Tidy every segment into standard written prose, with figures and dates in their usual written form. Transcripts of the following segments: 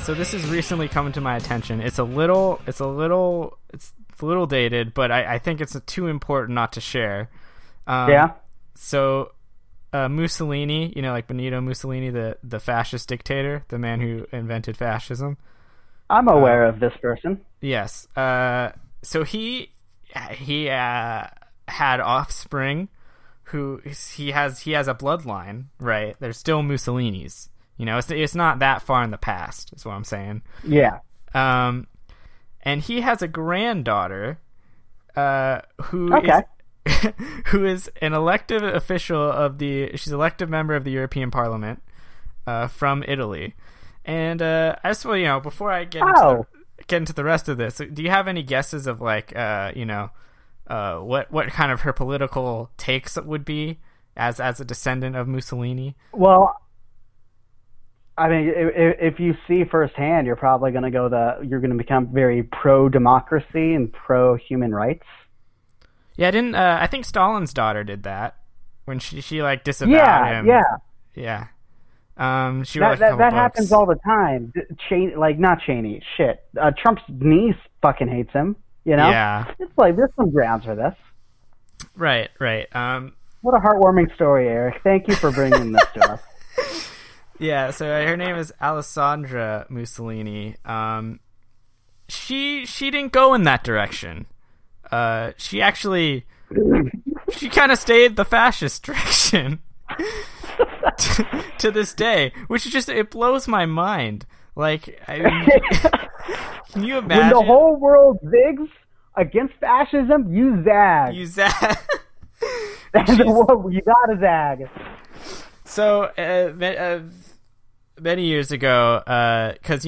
So this has recently come to my attention. It's a little dated, but I think it's too important not to share. So Mussolini, like Benito Mussolini, the fascist dictator, the man who invented fascism. I'm aware of this person. Yes. So he had offspring who he has a bloodline, right? There's still Mussolinis. It's not that far in the past, is what I'm saying. Yeah. And he has a granddaughter who is an elected official she's elected member of the European Parliament from Italy. And I just, before I get into the rest of this, do you have any guesses of what kind of her political takes would be as a descendant of Mussolini? Well, I mean, if you see firsthand, you're probably going to you're going to become very pro-democracy and pro-human rights. Yeah, I think Stalin's daughter did that when she disavowed him. Yeah. She wrote that happens all the time. Not Cheney. Shit. Trump's niece fucking hates him. Yeah. It's like there's some grounds for this. Right. What a heartwarming story, Eric. Thank you for bringing this to us. Yeah, so her name is Alessandra Mussolini. She didn't go in that direction. She kind of stayed the fascist direction to this day, which is it blows my mind. Can you imagine? When the whole world zigs against fascism, you zag. You zag. You gotta zag. So, many years ago, because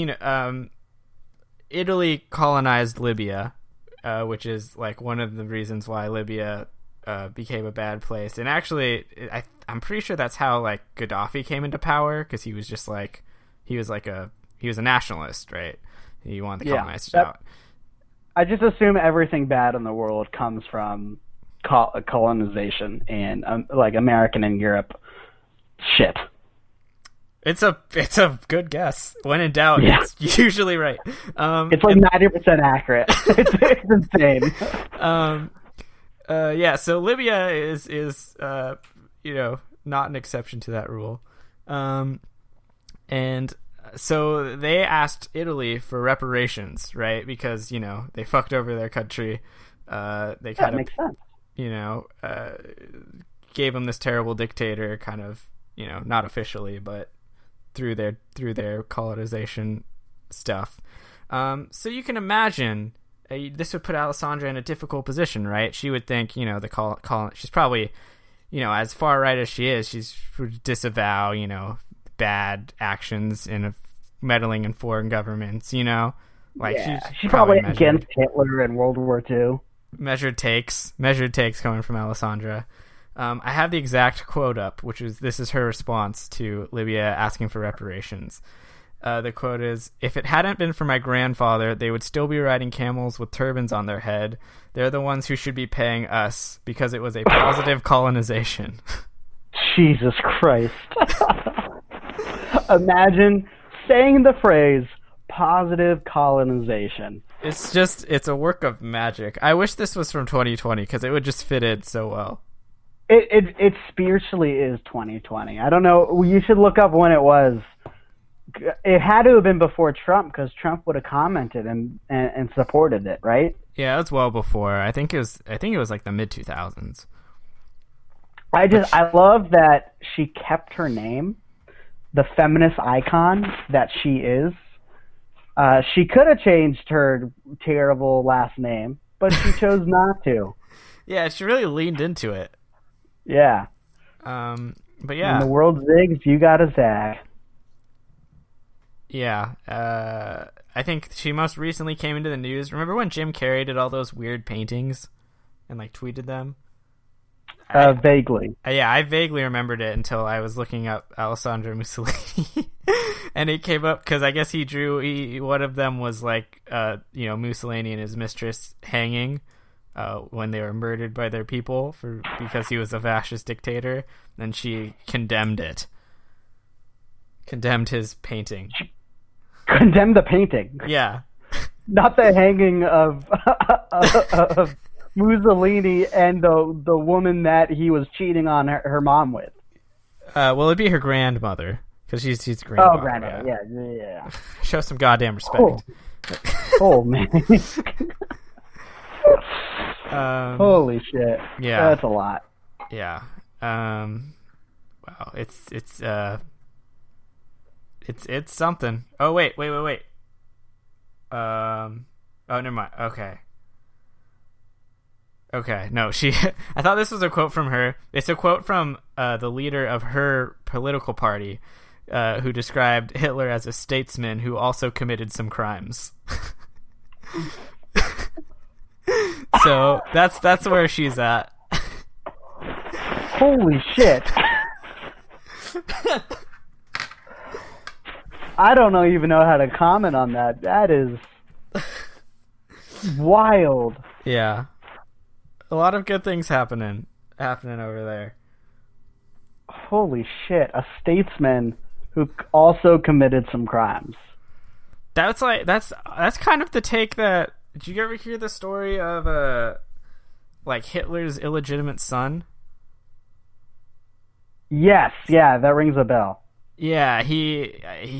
Italy colonized Libya, which is one of the reasons why Libya became a bad place. And actually, I'm pretty sure that's how Gaddafi came into power, because he was just he was a nationalist, right? He wanted the colonized out. I just assume everything bad in the world comes from colonization and American and Europe shit. It's a good guess. When in doubt, it's usually right. It's 90% accurate. It's insane. So Libya is not an exception to that rule. And so they asked Italy for reparations, right? Because, they fucked over their country. They kind of makes sense. Gave them this terrible dictator, kind of, not officially, but through their colonization stuff. So you can imagine this would put Alessandra in a difficult position, right? She would think, she's probably, as far right as she is, she's would disavow, bad actions in meddling in foreign governments, she's probably against Hitler and World War II. Measured takes coming from Alessandra. I have the exact quote up, this is her response to Libya asking for reparations. The quote is, "If it hadn't been for my grandfather, they would still be riding camels with turbans on their head. They're the ones who should be paying us, because it was a positive colonization." Jesus Christ. Imagine saying the phrase, positive colonization. It's a work of magic. I wish this was from 2020, because it would just fit in so well. It spiritually is 2020. I don't know. You should look up when it was. It had to have been before Trump, because Trump would have commented and supported it, right? Yeah, that's well before. I think it was the mid 2000s. I love that she kept her name, the feminist icon that she is. She could have changed her terrible last name, but she chose not to. Yeah, she really leaned into it. Yeah. But yeah. When the world zigs, you gotta zag. Yeah. I think she most recently came into the news. Remember when Jim Carrey did all those weird paintings and tweeted them? Vaguely. Yeah, I vaguely remembered it until I was looking up Alessandro Mussolini. And it came up because I guess he drew, one of them was Mussolini and his mistress hanging when they were murdered by their people because he was a fascist dictator. And she condemned his painting. Condemn the painting, Yeah. not the hanging of Mussolini and the woman that he was cheating on her mom with. Well, it'd be her grandmother because she's grandmother. Oh, grandmother. Yeah. Show some goddamn respect. Oh man. Holy shit. Yeah. That's a lot. Yeah. Wow. It's something. Oh wait. Oh, never mind. Okay. No, I thought this was a quote from her. It's a quote from the leader of her political party, who described Hitler as a statesman who also committed some crimes. So that's where she's at. Holy shit. I don't even know how to comment on that. That is wild. Yeah. A lot of good things happening over there. Holy shit. A statesman who also committed some crimes. That's kind of the take that... Did you ever hear the story of Hitler's illegitimate son? Yes, yeah, that rings a bell. Yeah, he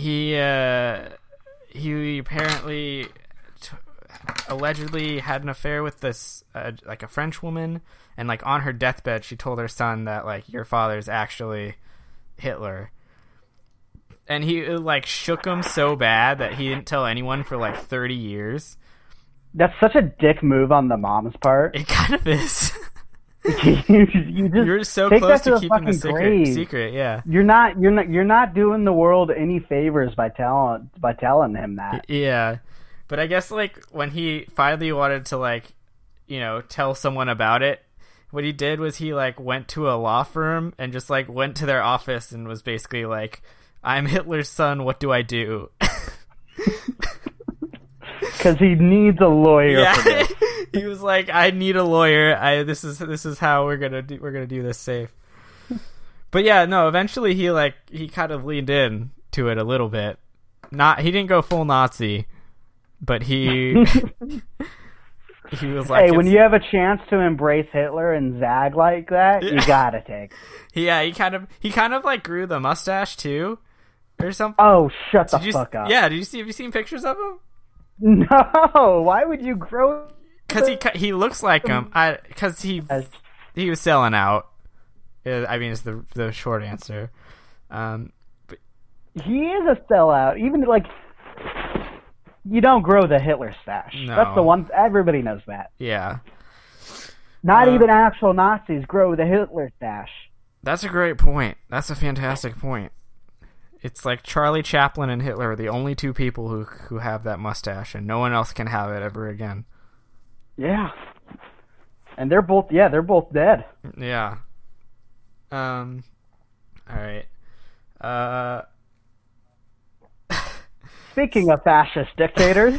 apparently allegedly had an affair with this a French woman, and on her deathbed she told her son that your father's actually Hitler. And he shook him so bad that he didn't tell anyone for 30 years. That's such a dick move on the mom's part. It kind of is. You're so close to keeping the secret. Yeah. You're not doing the world any favors by telling him that. Yeah. But I guess when he finally wanted to tell someone about it, what he did was he went to a law firm and just went to their office and was basically I'm Hitler's son, what do I do? Because he needs a lawyer. Yeah. For this. He was I need a lawyer. This is how we're gonna do this safe. But yeah, no. Eventually, he kind of leaned in to it a little bit. He didn't go full Nazi, but he was hey, when you have a chance to embrace Hitler and zag like that, you gotta take. Yeah, he kind of grew the mustache too, or something. Oh, shut the fuck up. Yeah, have you seen pictures of him? No, why would you grow? Because he looks like him. Because he was selling out. I mean, it's the short answer. But he is a sellout. Even you don't grow the Hitler stash. No. That's the one. Everybody knows that. Yeah. Not even actual Nazis grow the Hitler stash. That's a great point. That's a fantastic point. It's Charlie Chaplin and Hitler are the only two people who have that mustache, and no one else can have it ever again. Yeah. And they're both dead. Yeah. All right. Speaking of fascist dictators.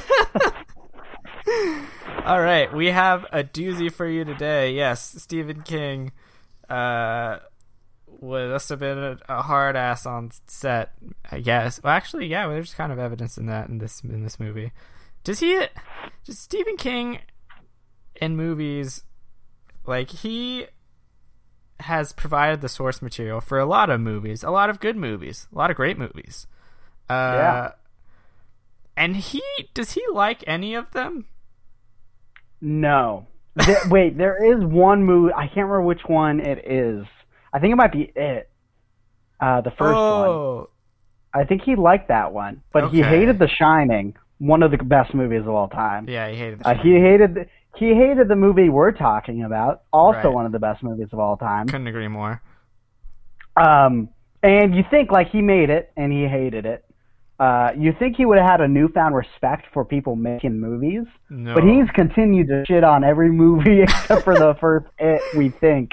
All right, we have a doozy for you today. Yes, Stephen King must have been a hard ass on set, I guess. Well, actually, yeah, there's kind of evidence in that in this movie. Does Stephen King in movies, he has provided the source material for a lot of movies, a lot of good movies, a lot of great movies. Yeah. And does he like any of them? No. Wait, there is one movie. I can't remember which one it is. I think it might be it. The first one. I think he liked that one, but he hated The Shining, one of the best movies of all time. Yeah, he hated The Shining. He hated the movie we're talking about, also one of the best movies of all time. Couldn't agree more. And you think he made it, and he hated it. You think he would have had a newfound respect for people making movies, no. But he's continued to shit on every movie except for the first It, we think.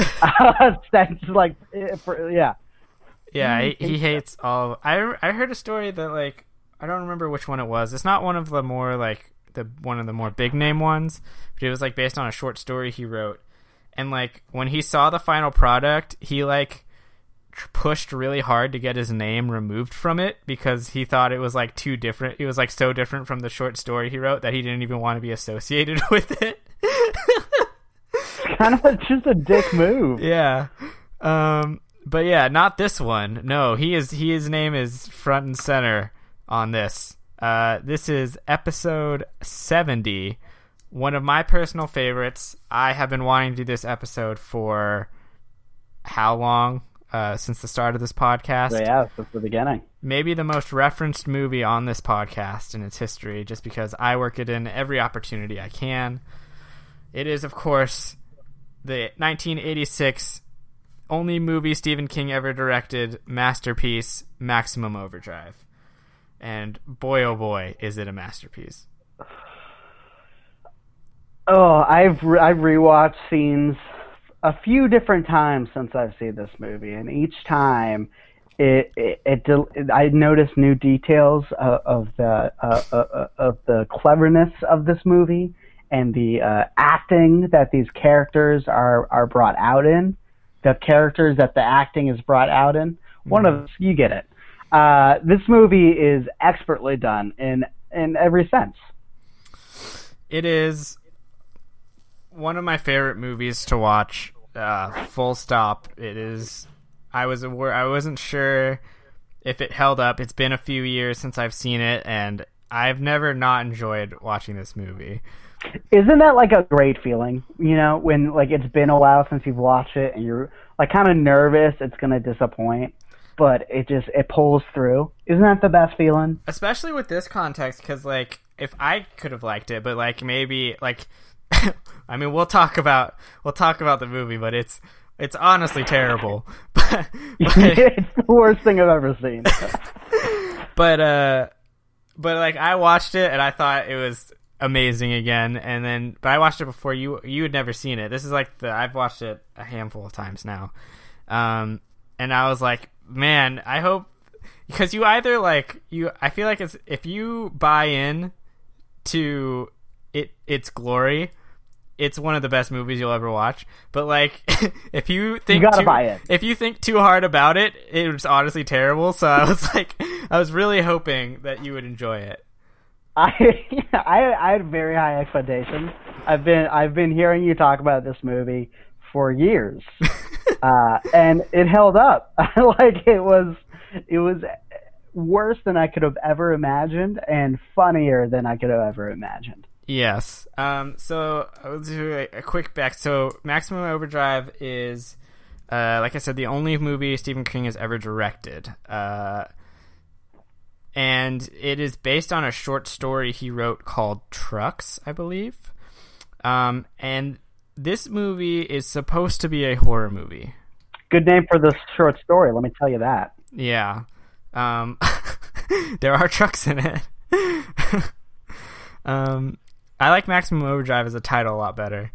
Yeah, he hates all. I heard a story that I don't remember which one it was. It's not one of the more one of the more big name ones, but it was based on a short story he wrote. And when he saw the final product, he pushed really hard to get his name removed from it because he thought it was like too different. It was like so different from the short story he wrote that he didn't even want to be associated with it. Kind of just a dick move. Yeah. But yeah, not this one. No, his name is front and center on this. This is episode 70. One of my personal favorites. I have been wanting to do this episode for how long? Since the start of this podcast. So yeah, since the beginning. Maybe the most referenced movie on this podcast in its history, just because I work it in every opportunity I can. It is, of course, the 1986 only movie Stephen King ever directed masterpiece, Maximum Overdrive. And boy, oh boy, is it a masterpiece. Oh, I've rewatched scenes a few different times since I've seen this movie, and each time I noticed new details of the cleverness of this movie and the acting that these characters are brought out in, the characters that the acting is brought out in. One of you get it. This movie is expertly done in every sense. It is one of my favorite movies to watch. Full stop. It is. I wasn't sure if it held up. It's been a few years since I've seen it, and I've never not enjoyed watching this movie. Isn't that like a great feeling? You know, when like it's been a while since you've watched it, and you're like kind of nervous it's gonna disappoint, but it pulls through. Isn't that the best feeling? Especially with this context, because like if I could have liked it, but like maybe like. I mean, we'll talk about the movie, but it's honestly terrible. but it's the worst thing I've ever seen. but like I watched it and I thought it was amazing again, but I watched it before you had never seen it. This is like I've watched it a handful of times now, and I was like, man, I hope because you either like I feel like it's if you buy in to its glory. It's one of the best movies you'll ever watch. But like, if you think if you think too hard about it, it was honestly terrible. So I was really hoping that you would enjoy it. I had very high expectations. I've been hearing you talk about this movie for years, and it held up. Like it was worse than I could have ever imagined, and funnier than I could have ever imagined. Yes. So I'll do a quick back. So Maximum Overdrive is, like I said, the only movie Stephen King has ever directed. And it is based on a short story he wrote called Trucks, I believe. And this movie is supposed to be a horror movie. Good name for this short story, let me tell you that. Yeah. There are trucks in it. I like Maximum Overdrive as a title a lot better.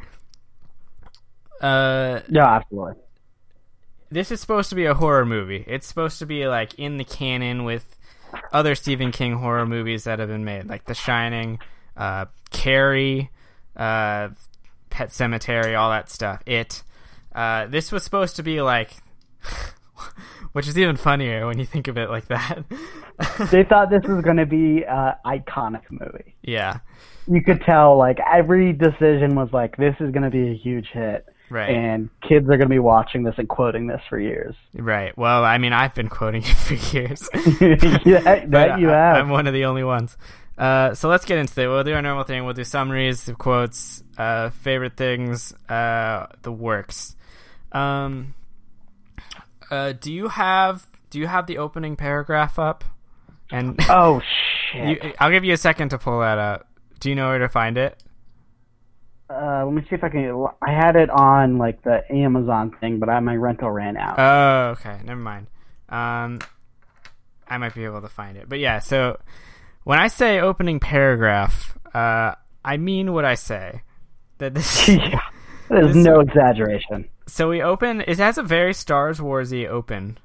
Yeah, absolutely. This is supposed to be a horror movie. It's supposed to be like in the canon with other Stephen King horror movies that have been made, like The Shining, Carrie, Pet Sematary, all that stuff. This was supposed to be like, which is even funnier when you think of it like that. They thought this was going to be an iconic movie. Yeah. You could tell, like, every decision was like, this is going to be a huge hit. Right. And kids are going to be watching this and quoting this for years. Right. Well, I mean, I've been quoting it for years. Yeah, you have. I'm one of the only ones. So let's get into it. We'll do our normal thing. We'll do summaries, the quotes, favorite things, the works. Do you have the opening paragraph up? And oh shit! I'll give you a second to pull that up. Do you know where to find it? Let me see if I can. I had it on like the Amazon thing, but my rental ran out. Oh, okay. Never mind. I might be able to find it. But yeah, so when I say opening paragraph, I mean what I say. That this yeah, there's no exaggeration. So we open. It has a very Star Wars-y open.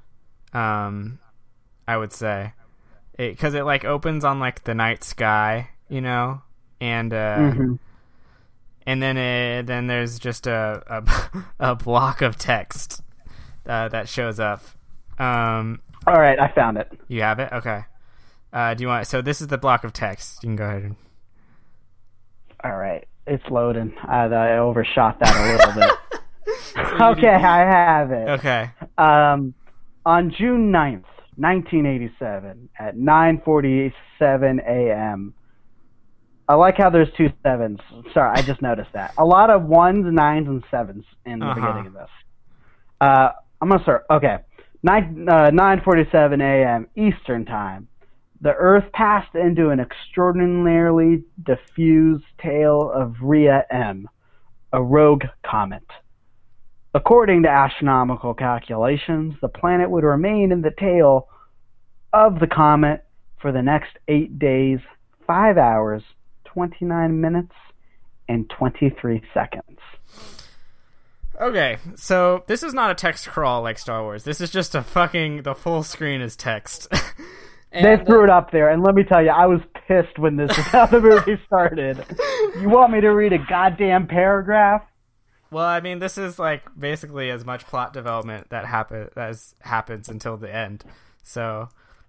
I would say, because it like opens on like the night sky, you know, and and then there's just a block of text that shows up All right, I found it. You have it? Okay. Do you want? So this is the block of text. You can go ahead and. All right, it's loading. I overshot that a little bit. Okay, I have it. Okay. On June 9th, 1987, at 9:47 a.m. I like how there's 2 sevens. Sorry, I just noticed that. A lot of 1s, 9s, and 7s in the beginning of this. I'm going to start. Okay. 9:47 a.m. Eastern Time. The Earth passed into an extraordinarily diffuse tail of Rhea M, a rogue comet. According to astronomical calculations, the planet would remain in the tail of the comet for the next 8 days, 5 hours, 29 minutes, and 23 seconds. Okay, so this is not a text crawl like Star Wars. This is just the full screen is text. They threw it up there, and let me tell you, I was pissed when how the movie started. You want me to read a goddamn paragraph? Well, I mean, this is like basically as much plot development that happens until the end. So,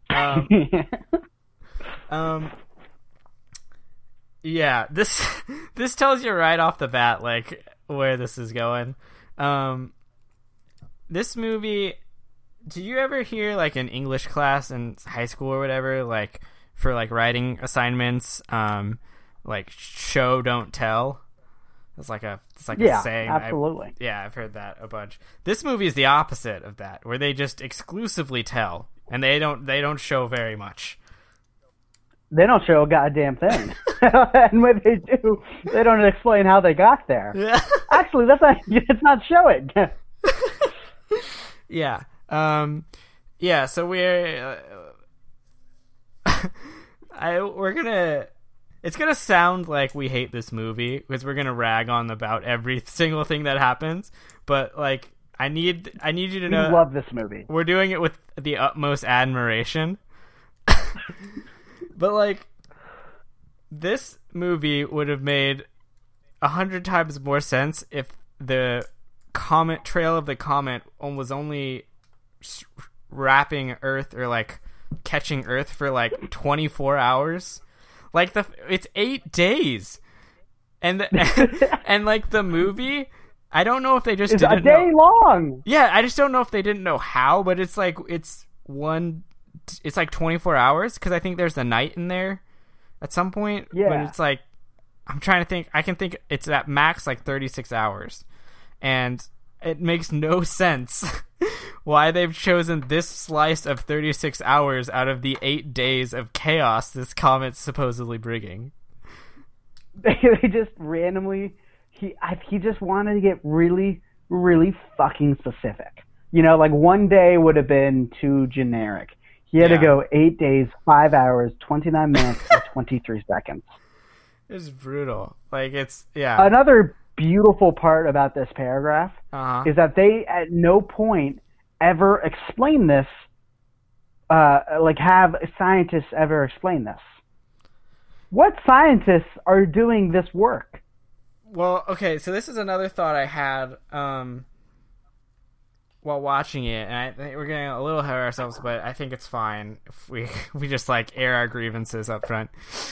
yeah, this tells you right off the bat like where this is going. This movie, do you ever hear like in English class in high school or whatever, like for like writing assignments, like show don't tell? It's like a saying. Absolutely. I've heard that a bunch. This movie is the opposite of that, where they just exclusively tell, and they don't show very much. They don't show a goddamn thing. And when they do, they don't explain how they got there. Yeah. Actually, it's not showing. Yeah. Yeah, so it's gonna sound like we hate this movie because we're gonna rag on about every single thing that happens, but like I need you to know, we love this movie. We're doing it with the utmost admiration. But like, this movie would have made 100 times more sense if the trail of the comet was only wrapping Earth or like catching Earth for like 24 hours. Like it's 8 days, and and like the movie, I don't know if they just didn't a day long. Yeah, I just don't know if they didn't know how, but it's like it's like 24 hours because I think there's a night in there at some point. Yeah, but it's like I'm trying to think. I can think it's at max like 36 hours, and it makes no sense why they've chosen this slice of 36 hours out of the 8 days of chaos this comet's supposedly bringing. They just randomly, he just wanted to get really, really fucking specific. You know, like one day would have been too generic. He had to go 8 days, 5 hours, 29 minutes, and 23 seconds. It's brutal. Like, it's, yeah. Another beautiful part about this paragraph is that they at no point ever explain this, like have scientists ever explain this. What scientists are doing this work? Well, okay, so this is another thought I had while watching it, and I think we're getting a little ahead of ourselves, but I think it's fine if we just like air our grievances up front.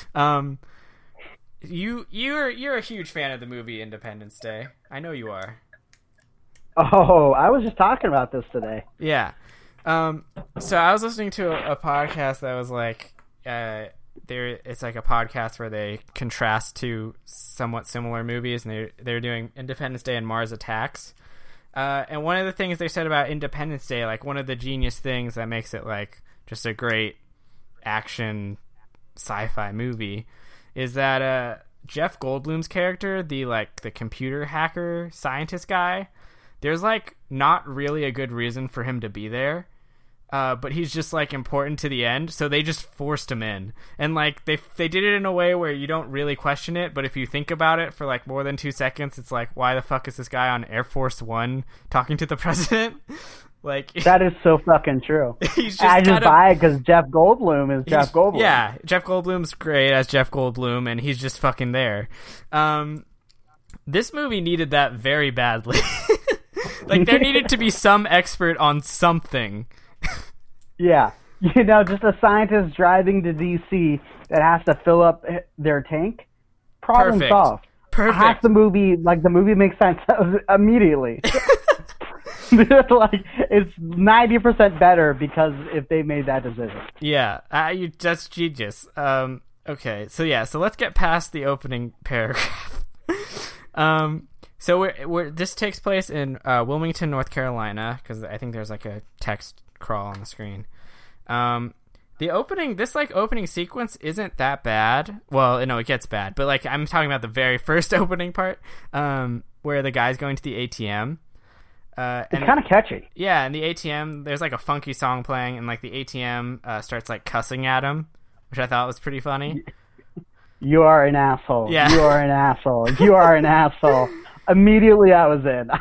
You're a huge fan of the movie Independence Day. I know you are. Oh, I was just talking about this today. Yeah. So I was listening to a podcast that was like, it's like a podcast where they contrast two somewhat similar movies, and they're doing Independence Day and Mars Attacks. And one of the things they said about Independence Day, like one of the genius things that makes it like just a great action sci-fi movie, is that Jeff Goldblum's character, the computer hacker scientist guy, there's like not really a good reason for him to be there, but he's just like important to the end, so they just forced him in, and like they did it in a way where you don't really question it, but if you think about it for like more than 2 seconds, it's like, why the fuck is this guy on Air Force One talking to the president? Like, that is so fucking true. I just buy it because Jeff Goldblum is Jeff Goldblum. Yeah, Jeff Goldblum's great as Jeff Goldblum, and he's just fucking there. This movie needed that very badly. Like, there needed to be some expert on something Yeah. Just a scientist driving to DC that has to fill up their tank. Problem Perfect. solved. Perfect. Half the movie makes sense immediately. Like, it's 90% better because if they made that decision. Yeah, that's genius. Okay, so let's get past the opening paragraph. So this takes place in Wilmington, North Carolina, because I think there's like a text crawl on the screen. The opening sequence isn't that bad. Well, no, it gets bad, but like I'm talking about the very first opening part, where the guy's going to the ATM. It's kind of catchy. Yeah, and the ATM, there's like a funky song playing, and like the ATM starts like cussing at him, which I thought was pretty funny. You are an asshole. Yeah. You are an asshole. You are an asshole. Immediately I was in.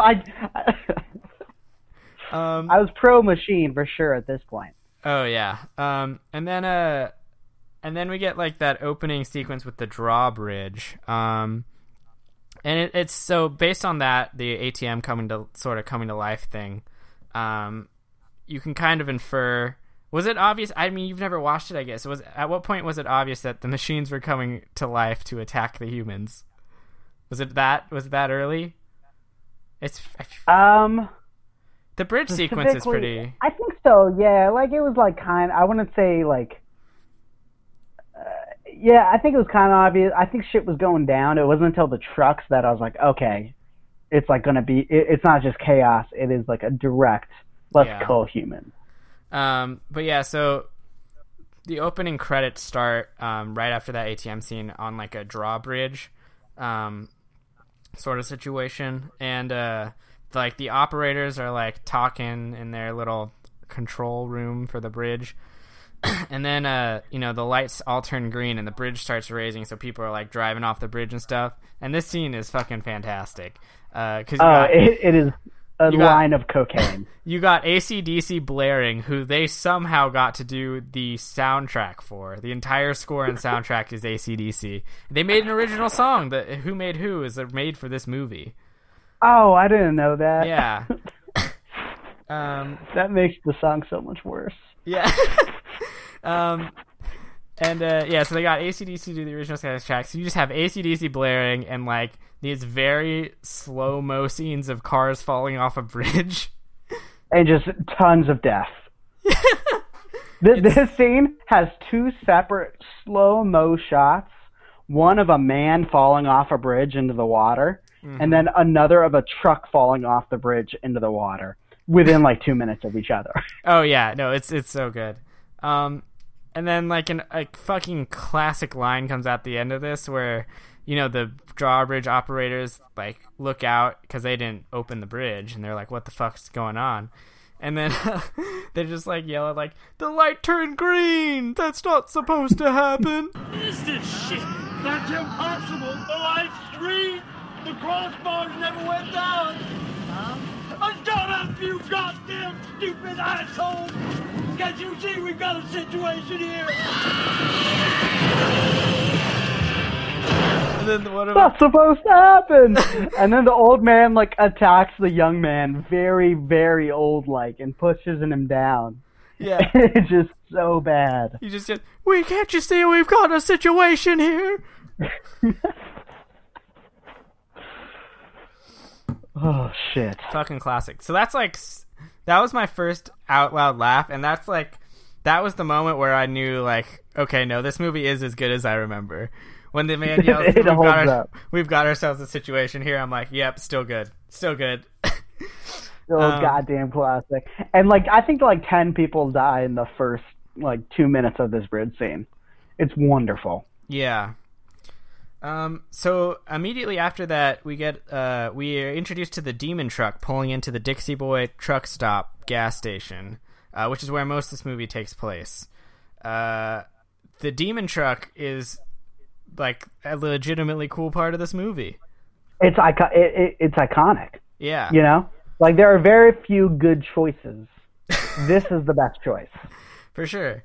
I was pro machine for sure at this point. Oh yeah. And then we get like that opening sequence with the drawbridge. And it's so based on that, the ATM coming to life thing. You can kind of infer. Was it obvious? I mean, you've never watched it, I guess. At what point was it obvious that the machines were coming to life to attack the humans? Was it that early? It's the bridge sequence is pretty. I think so. Yeah, like it was like I wouldn't say like. Yeah, I think it was kind of obvious. I think shit was going down. It wasn't until the trucks that I was like, okay, it's like gonna be. It's not just chaos. It is like a direct. Let's kill humans. But yeah, so the opening credits start right after that ATM scene on like a drawbridge, sort of situation, and like the operators are like talking in their little control room for the bridge. And then, the lights all turn green and the bridge starts raising, so people are, like, driving off the bridge and stuff. And this scene is fucking fantastic. It is a line of cocaine. You got AC/DC blaring, who they somehow got to do the soundtrack for. The entire score and soundtrack is AC/DC. They made an original song that Who Made Who is made for this movie. Oh, I didn't know that. Yeah. That makes the song so much worse. Yeah. So they got AC/DC do the original soundtrack. So you just have AC/DC blaring and like these very slow-mo scenes of cars falling off a bridge. And just tons of death. This scene has two separate slow-mo shots. One of a man falling off a bridge into the water, and then another of a truck falling off the bridge into the water within like 2 minutes of each other. Oh yeah, no, it's so good. And then like a fucking classic line comes at the end of this where, the drawbridge operators like look out because they didn't open the bridge and they're like, what the fuck's going on? And then they just like yell at like, the light turned green! That's not supposed to happen! What is this shit? That's impossible! The light's green! The crossbars never went down! Shut up, you goddamn stupid asshole! Can't you see we've got a situation here? And then that's supposed to happen! And then the old man like attacks the young man, very, very old like, and pushes him down. Yeah. It's just so bad. He just goes, can't you see we've got a situation here? Oh shit! Fucking classic. So that was my first out loud laugh, and that was the moment where I knew like, okay, no, this movie is as good as I remember. When the man yells, we've got ourselves a situation here. I'm like, yep, still good. Still goddamn classic. And like, I think like 10 people die in the first like 2 minutes of this bridge scene. It's wonderful. Yeah. So immediately after that, we are introduced to the demon truck pulling into the Dixie Boy truck stop gas station, which is where most of this movie takes place. The demon truck is like a legitimately cool part of this movie. It's iconic. Yeah. Like there are very few good choices. This is the best choice. For sure.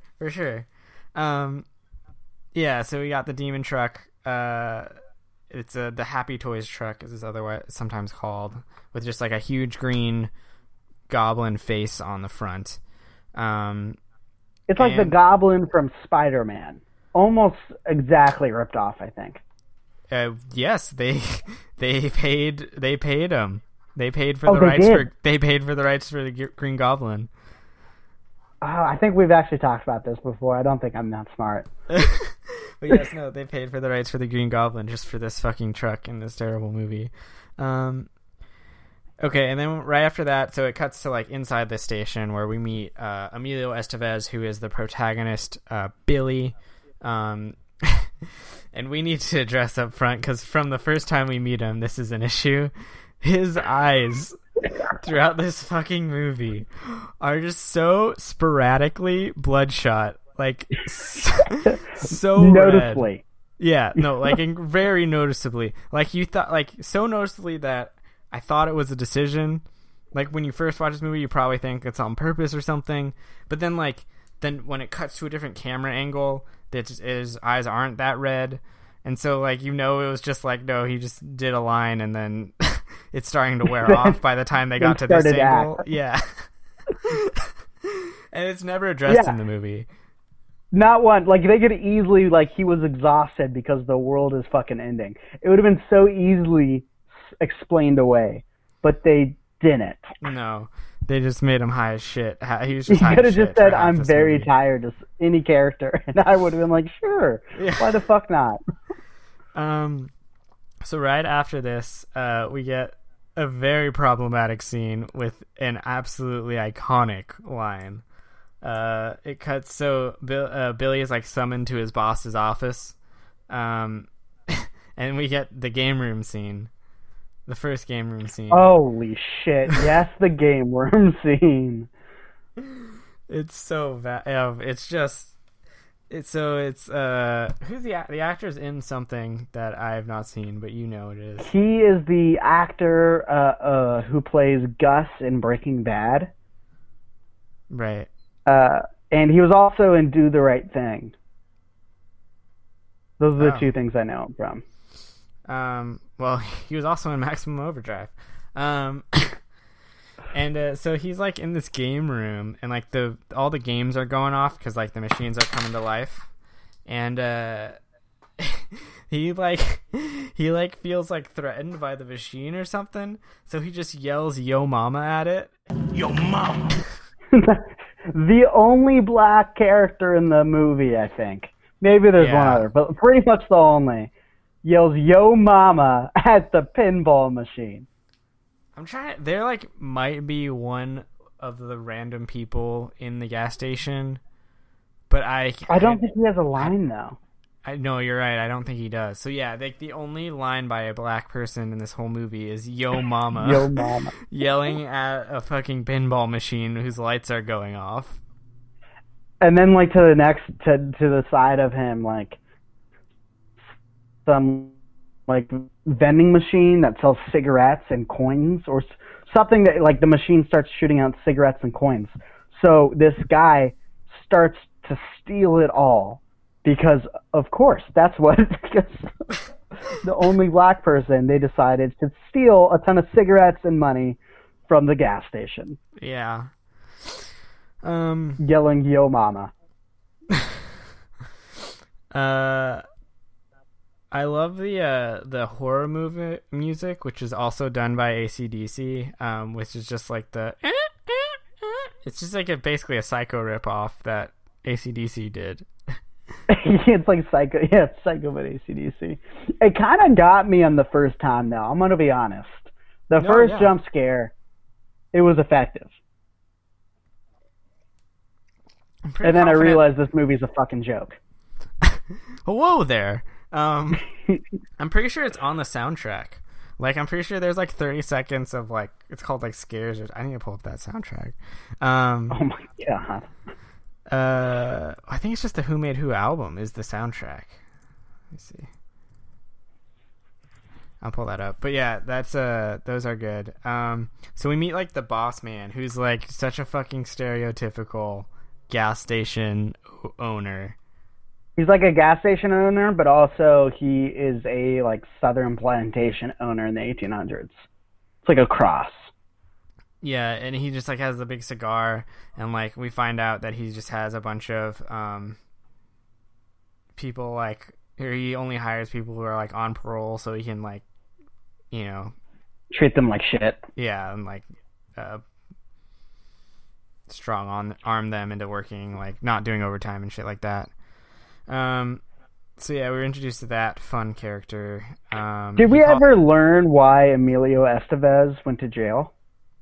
Yeah, so we got the demon truck. It's the Happy Toys truck, as it's otherwise sometimes called, with just like a huge green goblin face on the front. It's like the Goblin from Spider-Man, almost exactly ripped off, I think. Yes, they paid him. They paid for the rights for the Green Goblin. I think we've actually talked about this before. I don't think I'm that smart. But yes, no, they paid for the rights for the Green Goblin just for this fucking truck in this terrible movie. Okay, and then right after that, so it cuts to like inside the station where we meet Emilio Estevez, who is the protagonist, Billy. And we need to address up front, because from the first time we meet him, this is an issue. His eyes throughout this fucking movie are just so sporadically bloodshot, like so noticeably. Red. Yeah, no, like very noticeably. Like you thought, like so noticeably that I thought it was a decision. Like when you first watch this movie, you probably think it's on purpose or something. But then when it cuts to a different camera angle, his eyes aren't that red, and so like it was just like, no, he just did a line and then it's starting to wear off by the time they got to this angle. Yeah. And it's never addressed in the movie. Not one. Like, they could easily, like, he was exhausted because the world is fucking ending. It would have been so easily explained away, but they didn't. No. They just made him high as shit. He was just high as shit. He could have just said, I'm very tired, as any character, and I would have been like, sure. Yeah. Why the fuck not? So right after this, we get a very problematic scene with an absolutely iconic line. It cuts, so Billy is like summoned to his boss's office, and we get the game room scene, the first game room scene. Holy shit! Yes, the game room scene. It's so bad. It's just. It's who's the actor's in something that I have not seen, but you know it is. He is the actor who plays Gus in Breaking Bad. Right. And he was also in Do the Right Thing. Those are the two things I know him from. Well, he was also in Maximum Overdrive. And so he's like in this game room, and like all the games are going off because like the machines are coming to life, and he feels like threatened by the machine or something, so he just yells "Yo mama" at it. Yo mama. The only black character in the movie, I think. Maybe there's one other, but pretty much the only. Yells "Yo mama" at the pinball machine. I'm trying. There might be one of the random people in the gas station, but I don't think he has a line though. I know you're right. I don't think he does. So yeah, the only line by a black person in this whole movie is "Yo mama," Yo mama, yelling at a fucking pinball machine whose lights are going off. And then to the side of him, some vending machine that sells cigarettes and coins, or something that the machine starts shooting out cigarettes and coins. So this guy starts to steal it all because, of course, because the only black person, they decided to steal a ton of cigarettes and money from the gas station. Yeah. Yelling "Yo mama." I love the horror movie music, which is also done by AC/DC, which is just like it's just basically a Psycho ripoff that AC/DC did. It's like Psycho, it's Psycho by AC/DC. It kind of got me on the first time, though. I'm gonna be honest. The first jump scare, it was effective. And then I realized this movie's a fucking joke. Whoa there. I'm pretty sure it's on the soundtrack. I'm pretty sure there's 30 seconds of it's called scares. I need to pull up that soundtrack. Oh my god. I think it's just the Who Made Who album is the soundtrack. Let me see. I'll pull that up. But yeah, that's those are good. So we meet the boss man, who's such a fucking stereotypical gas station owner. He's a gas station owner, but also he is a southern plantation owner in the 1800s. It's a cross. Yeah, and he just like has the big cigar, and like we find out that he just has a bunch of people like, or he only hires people who are like on parole so he can like, you know, treat them like shit. Yeah, and like arm them into working, like not doing overtime and shit like that. So yeah, we were introduced to that fun character. Did we ever learn why Emilio Estevez went to jail?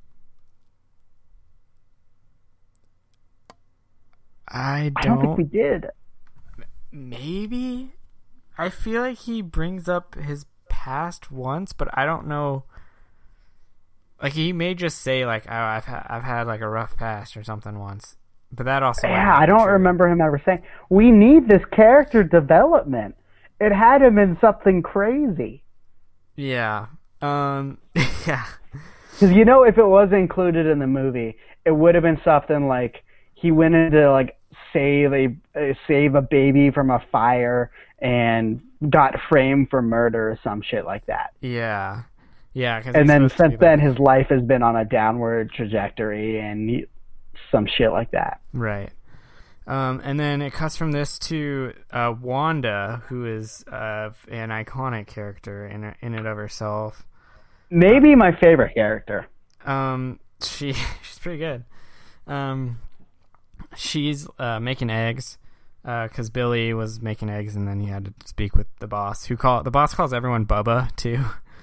I don't think we did. Maybe. I feel like he brings up his past once, but I don't know. Like he may just say like, "Oh, I've had like a rough past" or something once. But that also. Yeah, I don't remember him ever saying, "We need this character development." It had him in something crazy. Yeah. Yeah. Because you know, if it was included in the movie, it would have been something like he went into like save a baby from a fire and got framed for murder or some shit like that. Yeah. Yeah. And then since then, his life has been on a downward trajectory and some shit like that. Right. And then it cuts from this to Wanda, who is an iconic character in and of herself. Maybe my favorite character. She's pretty good. She's making eggs because Billy was making eggs, and then he had to speak with the boss. The boss calls everyone Bubba too.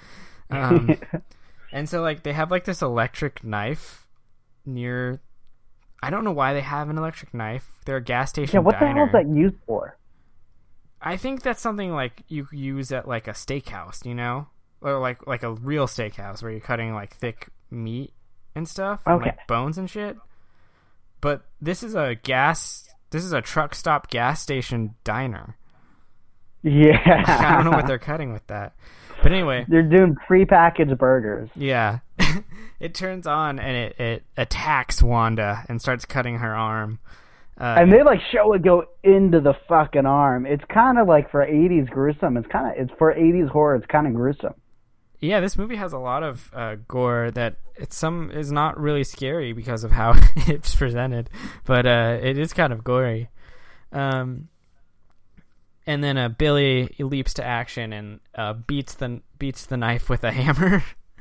And so like they have like this electric knife near. I don't know why they have an electric knife. They're a gas station. Yeah, what diner. the hell is that used for? I think that's something like you use at like a steakhouse, you know, or like a real steakhouse where you're cutting like thick meat and stuff, and, like bones and shit. But this is a truck stop gas station diner. Yeah. I don't know what they're cutting with that. But anyway. They're doing prepackaged burgers. Yeah. It turns on and it attacks Wanda and starts cutting her arm. And they like show it go into the fucking arm. It's kind of like for 80s gruesome. It's for 80s horror. It's kind of gruesome. Yeah, this movie has a lot of gore that is not really scary because of how it's presented, but it is kind of gory. And then Billy leaps to action and beats the knife with a hammer.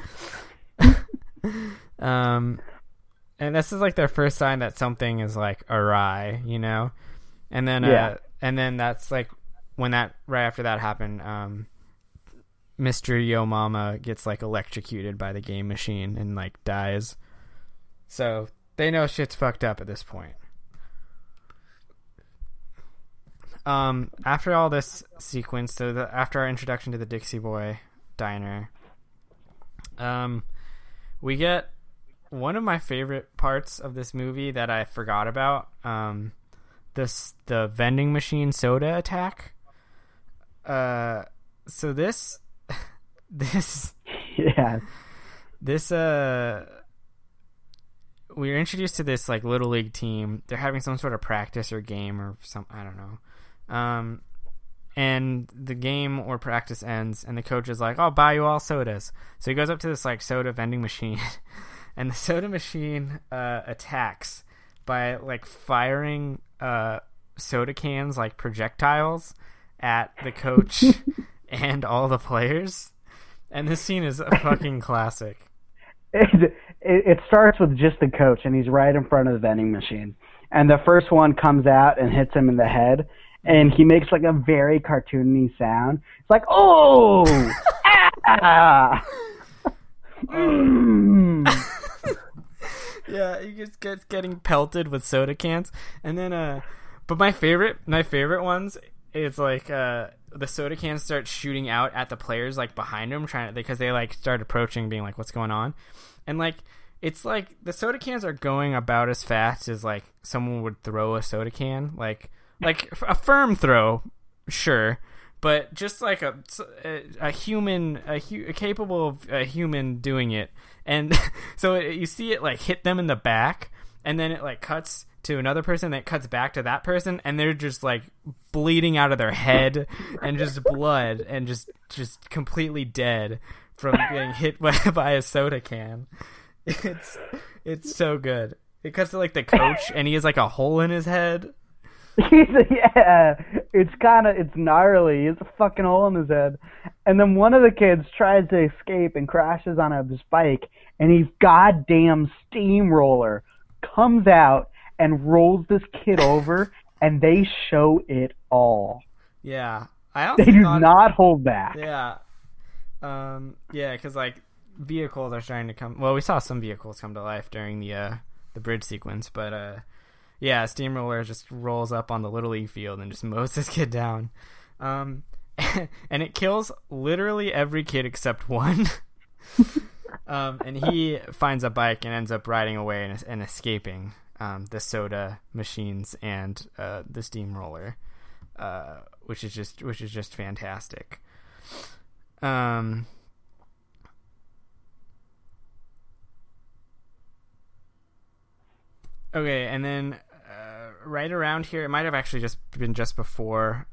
And this is like their first sign that something is like awry, you know. And then and then that's like when that right after that happened. Mr. Yo Mama gets like electrocuted by the game machine and like dies. So they know shit's fucked up at this point. After all this sequence, after our introduction to the Dixie Boy diner, we get one of my favorite parts of this movie that I forgot about. The vending machine soda attack. So this yeah. This we were introduced to this like little league team. They're having some sort of practice or game or some, I don't know. And the game or practice ends and the coach is like, "I'll buy you all sodas." So he goes up to this like soda vending machine and the soda machine attacks by like firing soda cans like projectiles at the coach and all the players. And this scene is a fucking classic. It starts with just the coach, and he's right in front of the vending machine. And the first one comes out and hits him in the head, and he makes like a very cartoony sound. It's like, "Oh! Ah!" Yeah, he just gets getting pelted with soda cans. And then, but my favorite ones is like, the soda cans start shooting out at the players like behind them, because they like start approaching, being like, "What's going on?" And like it's like the soda cans are going about as fast as like someone would throw a soda can, like a firm throw, sure, but just like a human, capable of a human doing it. And so you see it like hit them in the back, and then it like cuts to another person that cuts back to that person, and they're just like bleeding out of their head and just blood and just completely dead from getting hit by a soda can. It's so good. It cuts to like the coach, and he has like a hole in his head. Yeah, it's gnarly. He has a fucking hole in his head. And then one of the kids tries to escape and crashes on his bike, and his goddamn steamroller comes out and rolls this kid over, and they show it all. Yeah. I also They do not hold back. Yeah. Yeah, because like vehicles are starting to come. Well, we saw some vehicles come to life during the bridge sequence, but yeah, Steamroller just rolls up on the Little League field and just mows this kid down. And it kills literally every kid except one. And he finds a bike and ends up riding away and escaping the soda machines and the steamroller, which is just fantastic. Okay, and then right around here, it might have actually just been just before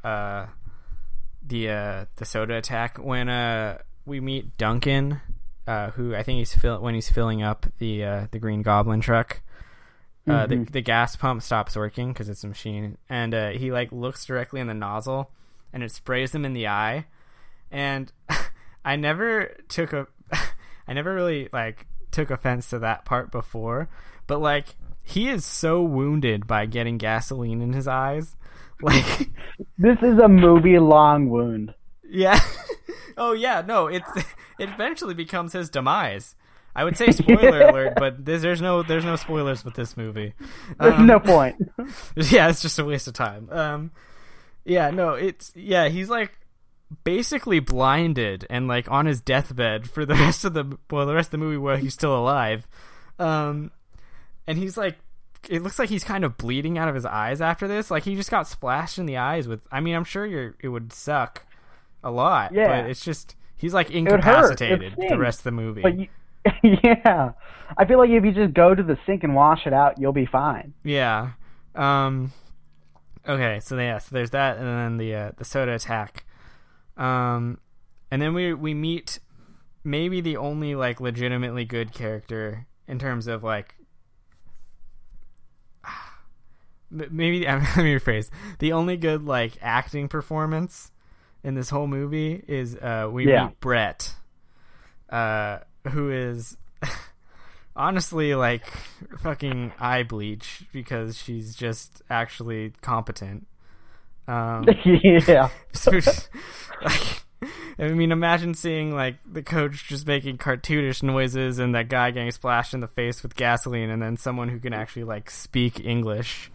the soda attack when we meet Duncan, who I think he's filling up the Green Goblin truck. The gas pump stops working because it's a machine, and he like looks directly in the nozzle, and it sprays him in the eye. And I never really like took offense to that part before, but like he is so wounded by getting gasoline in his eyes. Like this is a movie-long wound. Yeah. Oh yeah. No, it eventually becomes his demise. I would say spoiler alert, but there's no spoilers with this movie. There's no point. Yeah, it's just a waste of time. He's like basically blinded and like on his deathbed for the rest of the movie where he's still alive. And he's like, it looks like he's kind of bleeding out of his eyes after this. Like he just got splashed in the eyes with. I mean, I'm sure it would suck a lot. Yeah, but it's just he's like incapacitated the rest of the movie. But yeah, I feel like if you just go to the sink and wash it out, you'll be fine. Yeah. Okay. So there's that, and then the soda attack. And then we meet maybe the only like legitimately good character in terms of like. Maybe let me rephrase. The only good like acting performance in this whole movie is meet Brett, who is honestly like fucking eye bleach because she's just actually competent. Yeah. I mean, imagine seeing like the coach just making cartoonish noises and that guy getting splashed in the face with gasoline, and then someone who can actually like speak English.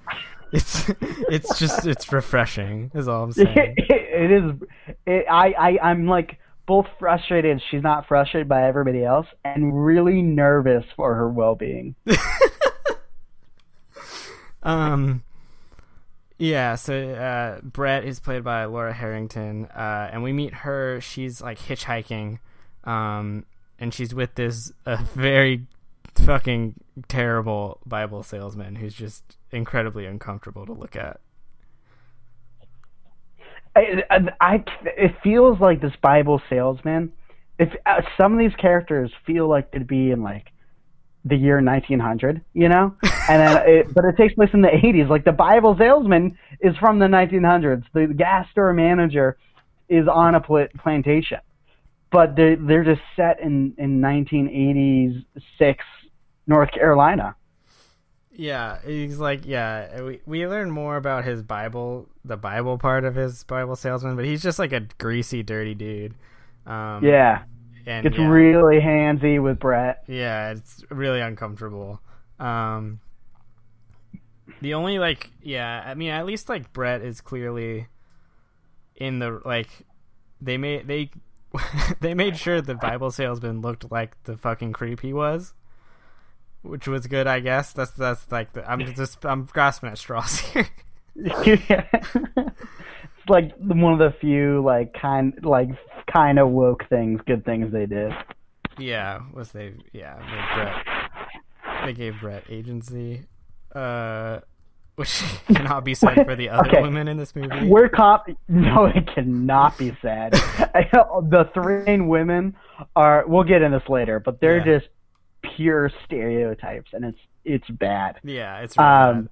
It's refreshing. Is all I'm saying. It is. I'm like both frustrated she's not frustrated by everybody else, and really nervous for her well-being. Yeah, so Brett is played by Laura Harrington, and we meet her. She's like hitchhiking, and she's with this very fucking terrible Bible salesman who's just incredibly uncomfortable to look at. It feels like this Bible salesman. If some of these characters feel like they'd be in like the year 1900, you know, and then but it takes place in the 80s. Like the Bible salesman is from the 1900s. The gas store manager is on a plantation, but they're just set in 1986 North Carolina. Yeah, he's like, we learn more about the Bible part of his Bible salesman, but he's just like a greasy, dirty dude. And it's really handsy with Brett. Yeah, it's really uncomfortable. The only I mean, at least like Brett is clearly in the like they made sure the Bible salesman looked like the fucking creep he was, which was good, I guess. That's like I'm grasping at straws here. Yeah. It's like one of the few kind of woke good things they did. Yeah, they gave Brett agency, which cannot be said for the other women in this movie. No, it cannot be said. The three main women we'll get into this later, but they're just pure stereotypes, and it's bad. Yeah, it's really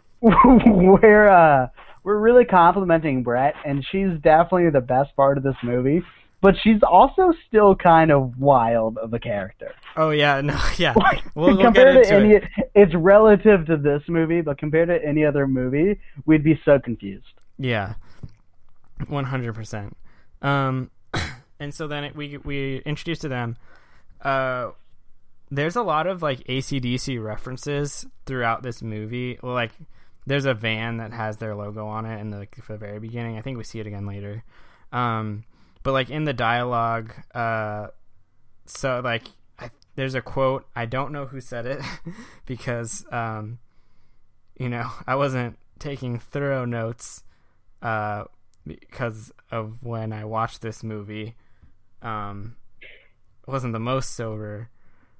bad. We're really complimenting Brett, and she's definitely the best part of this movie. But she's also still kind of wild of a character. Oh yeah, no, yeah. Like, we'll compared get to into it. It's relative to this movie, but compared to any other movie, we'd be so confused. Yeah, 100%. And so then we introduced to them. There's a lot of like AC/DC references throughout this movie. Well, like there's a van that has their logo on it in the very beginning. I think we see it again later. But like in the dialogue, so like there's a quote. I don't know who said it because I wasn't taking thorough notes because of when I watched this movie. Wasn't the most sober,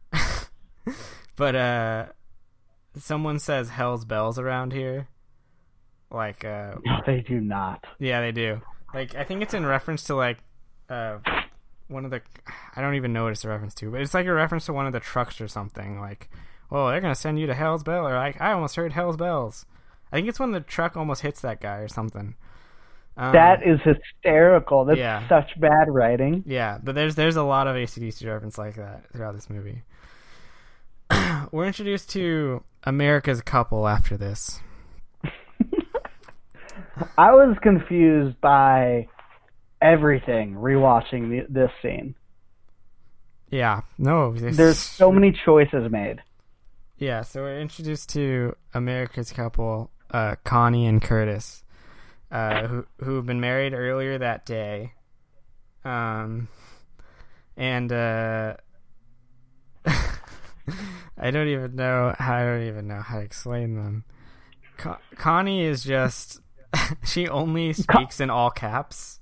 but someone says "Hell's Bells" around here. Like no, they do not. Yeah, they do. Like I think it's in reference to like one of the, I don't even know what it's a reference to, but it's like a reference to one of the trucks or something. Like, oh, they're gonna send you to Hell's Bell, or like I almost heard Hell's Bells. I think it's when the truck almost hits that guy or something. That is hysterical. That's such bad writing. Yeah, but there's a lot of AC/DC reference like that throughout this movie. We're introduced to America's couple after this. I was confused by everything rewatching this scene. Yeah, no. There's so many choices made. Yeah, so we're introduced to America's couple, Connie and Curtis, who've been married earlier that day. And I don't even know how to explain them. Connie is just she only speaks in all caps.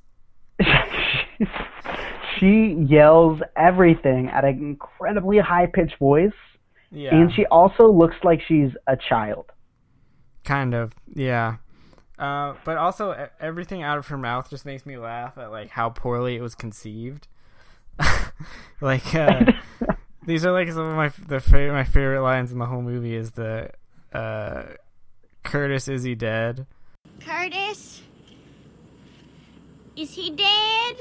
She yells everything at an incredibly high-pitched voice, and she also looks like she's a child. Kind of, yeah. But also, everything out of her mouth just makes me laugh at like how poorly it was conceived. Like, these are like some of my favorite lines in the whole movie. Is the Curtis, is he dead? Curtis, is he dead?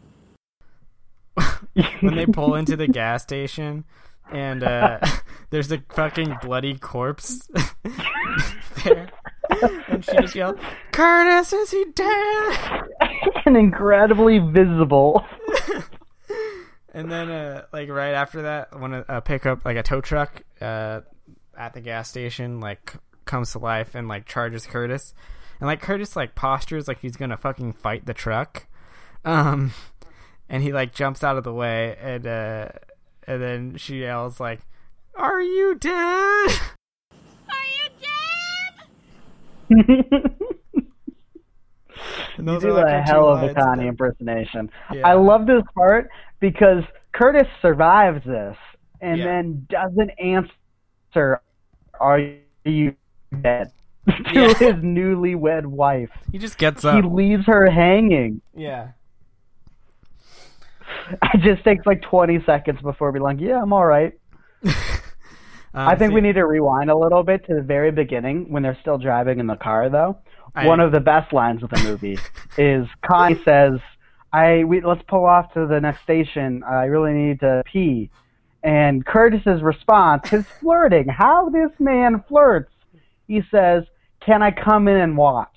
When they pull into the gas station and there's a fucking bloody corpse there, and she just yelled, "Curtis, is he dead?" And incredibly visible. And then like right after that, when a pickup, like a tow truck at the gas station, like comes to life and like charges Curtis, and like Curtis like postures like he's gonna fucking fight the truck, and he like jumps out of the way, and then she yells like, "Are you dead? Are you dead?" And You those do are, like, a her hell two of a lines. Connie impersonation. Yeah. I love this part because Curtis survives this and then doesn't answer, "Are you dead?" to his newlywed wife. He just gets He up. leaves her hanging. Yeah. It just takes like 20 seconds before being like, "Yeah, I'm all right." I think we need to rewind a little bit to the very beginning when they're still driving in the car, though. One of the best lines of the movie is Connie says, let's pull off to the next station. I really need to pee." And Curtis's response, his flirting, how this man flirts. He says, "Can I come in and watch?"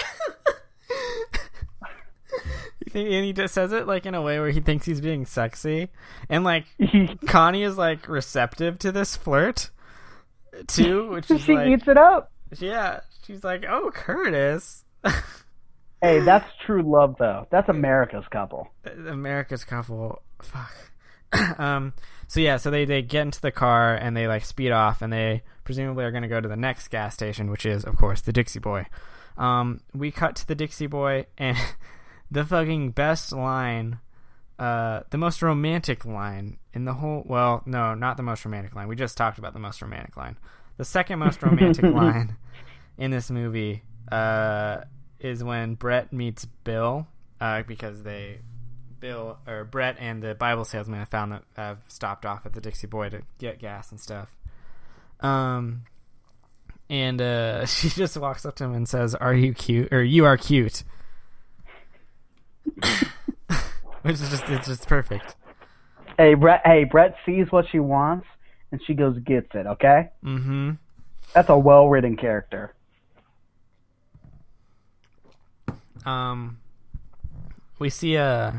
And he just says it like in a way where he thinks he's being sexy, and like Connie is like receptive to this flirt too, which is she like, eats it up. Yeah, she's like, "Oh, Curtis." Hey, that's true love, though. That's America's couple. America's couple. Fuck. So they get into the car and they like speed off, and they presumably are going to go to the next gas station, which is of course the Dixie Boy. We cut to the Dixie Boy, and the fucking best line, the most romantic line in the whole, well, no, not the most romantic line. We just talked about the most romantic line. The second most romantic line in this movie is when Brett meets Bill, because they Bill or Brett and the Bible salesman have stopped off at the Dixie Boy to get gas and stuff. And she just walks up to him and says, "Are you cute?" Or "You are cute," which is it's just perfect. Hey, Brett sees what she wants, and she goes gets it. Okay. Mm-hmm. That's a well-written character. We see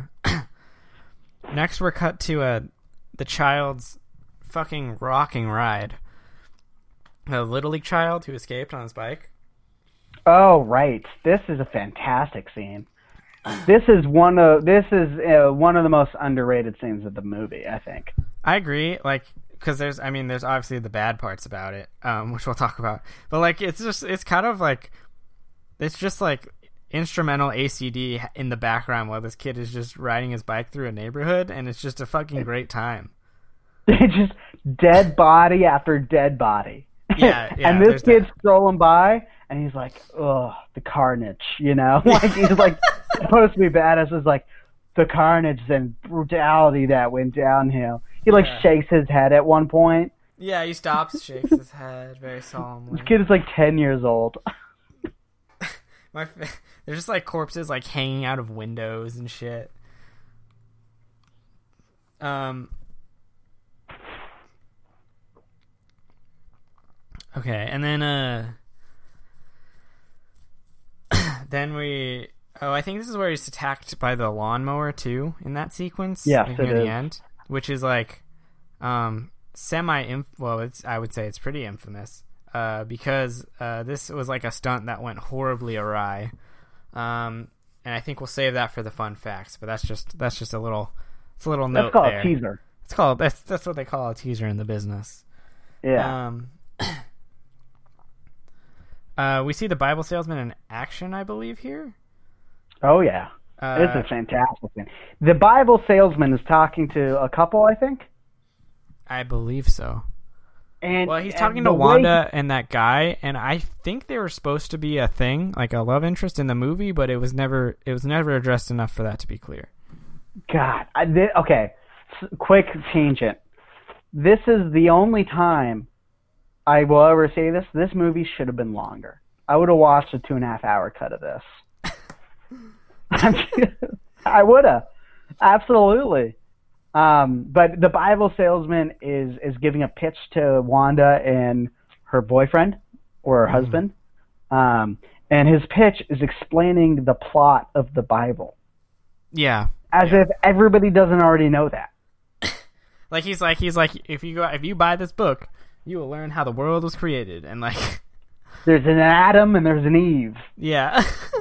next we're cut to the child's fucking rocking ride. A Little League child who escaped on his bike. Oh, right. This is a fantastic scene. This is one of the most underrated scenes of the movie, I think. I agree. Like, because there's obviously the bad parts about it, which we'll talk about. But like, it's just like instrumental ACD in the background while this kid is just riding his bike through a neighborhood, and it's just a fucking great time. It's just dead body after dead body. Yeah, and this kid's strolling by, and he's like, "Ugh, the carnage," you know? Like, he's like supposed to be badass. It's like the carnage and brutality that went downhill. He shakes his head at one point. Yeah, he stops, shakes his head very solemnly. This kid is like 10 years old. There's just like corpses like hanging out of windows and shit. Okay, and then I think this is where he's attacked by the lawnmower too in that sequence. Yeah, near the end, which is like I would say it's pretty infamous because this was like a stunt that went horribly awry. And I think we'll save that for the fun facts, but that's just a little note there. That's called a teaser. It's called that's what they call a teaser in the business. Yeah. We see the Bible salesman in action, I believe, here. Oh, yeah. It's a fantastic thing. The Bible salesman is talking to a couple, I think? I believe so. And he's talking to Wanda and that guy, and I think they were supposed to be a thing, like a love interest in the movie, but it was never addressed enough for that to be clear. God. Okay. Quick tangent. This is the only time I will ever say this. This movie should have been longer. I would have watched a 2.5-hour cut of this. I would have. Absolutely. But the Bible salesman is giving a pitch to Wanda and her boyfriend or her husband. And his pitch is explaining the plot of the Bible. Yeah. As if everybody doesn't already know that. He's like, if you buy this book, you will learn how the world was created, and like there's an Adam and there's an Eve. Yeah.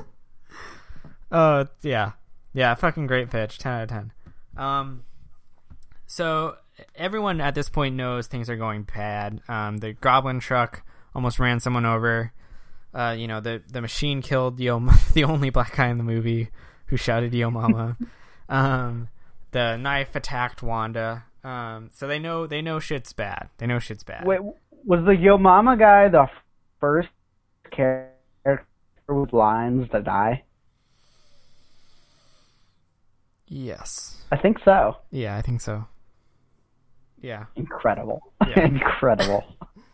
Oh, yeah. Yeah, fucking great pitch. 10 out of 10. So everyone at this point knows things are going bad. The goblin truck almost ran someone over. The machine killed the only black guy in the movie who shouted "Yo Mama." The knife attacked Wanda. So they know shit's bad. Wait, was the Yo Mama guy the first character with lines to die? Yes. I think so. Yeah, I think so. Yeah. Incredible. Yeah. Incredible.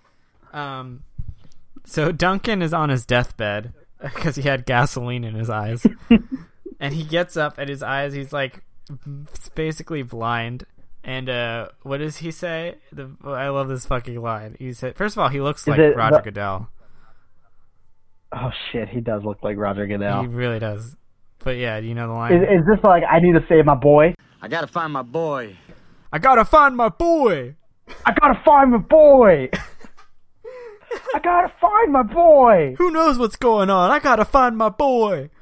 So Duncan is on his deathbed because he had gasoline in his eyes. And he gets up at his eyes, he's like basically blind. And what does he say? I love this fucking line. He said, first of all, he looks like Roger Goodell. Oh shit, he does look like Roger Goodell. He really does. But yeah, do you know the line? Is this like, I need to save my boy? I gotta find my boy. I gotta find my boy. I gotta find my boy. I gotta find my boy. Who knows what's going on? I gotta find my boy.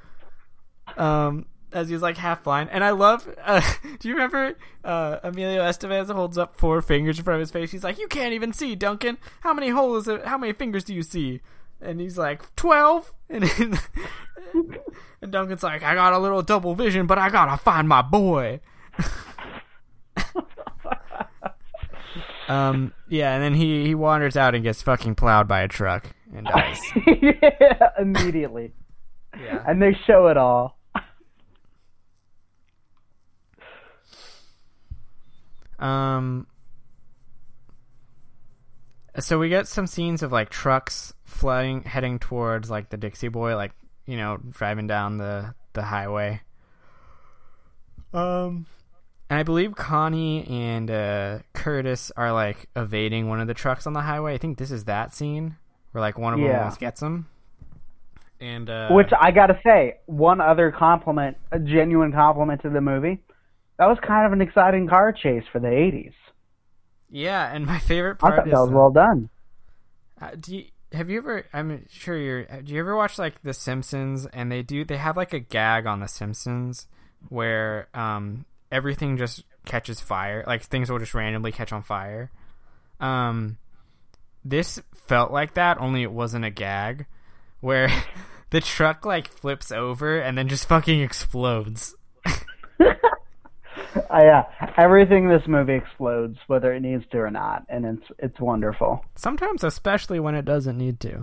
As he's like half blind, and I love. Do you remember Emilio Estevez holds up 4 fingers in front of his face? He's like, "You can't even see, Duncan. How many fingers do you see?" And he's like, 12. And Duncan's like, "I got a little double vision, but I gotta find my boy." Yeah, and then he wanders out and gets fucking plowed by a truck and dies. Yeah, immediately. Yeah, and they show it all. So we get some scenes of like trucks heading towards like the Dixie Boy, like, you know, driving down the highway. And I believe Connie and Curtis are like evading one of the trucks on the highway. I think this is that scene where like one of them almost gets them. And which I gotta say, one other compliment, a genuine compliment to the movie. That was kind of an exciting car chase for the 80s. Yeah, and my favorite part I thought is that was well done. Have you ever? I'm sure do you ever watch like The Simpsons? And they have like a gag on The Simpsons where everything just catches fire, like things will just randomly catch on fire. This felt like that, only it wasn't a gag, where the truck like flips over and then just fucking explodes. Yeah, everything in this movie explodes, whether it needs to or not, and it's wonderful. Sometimes, especially when it doesn't need to.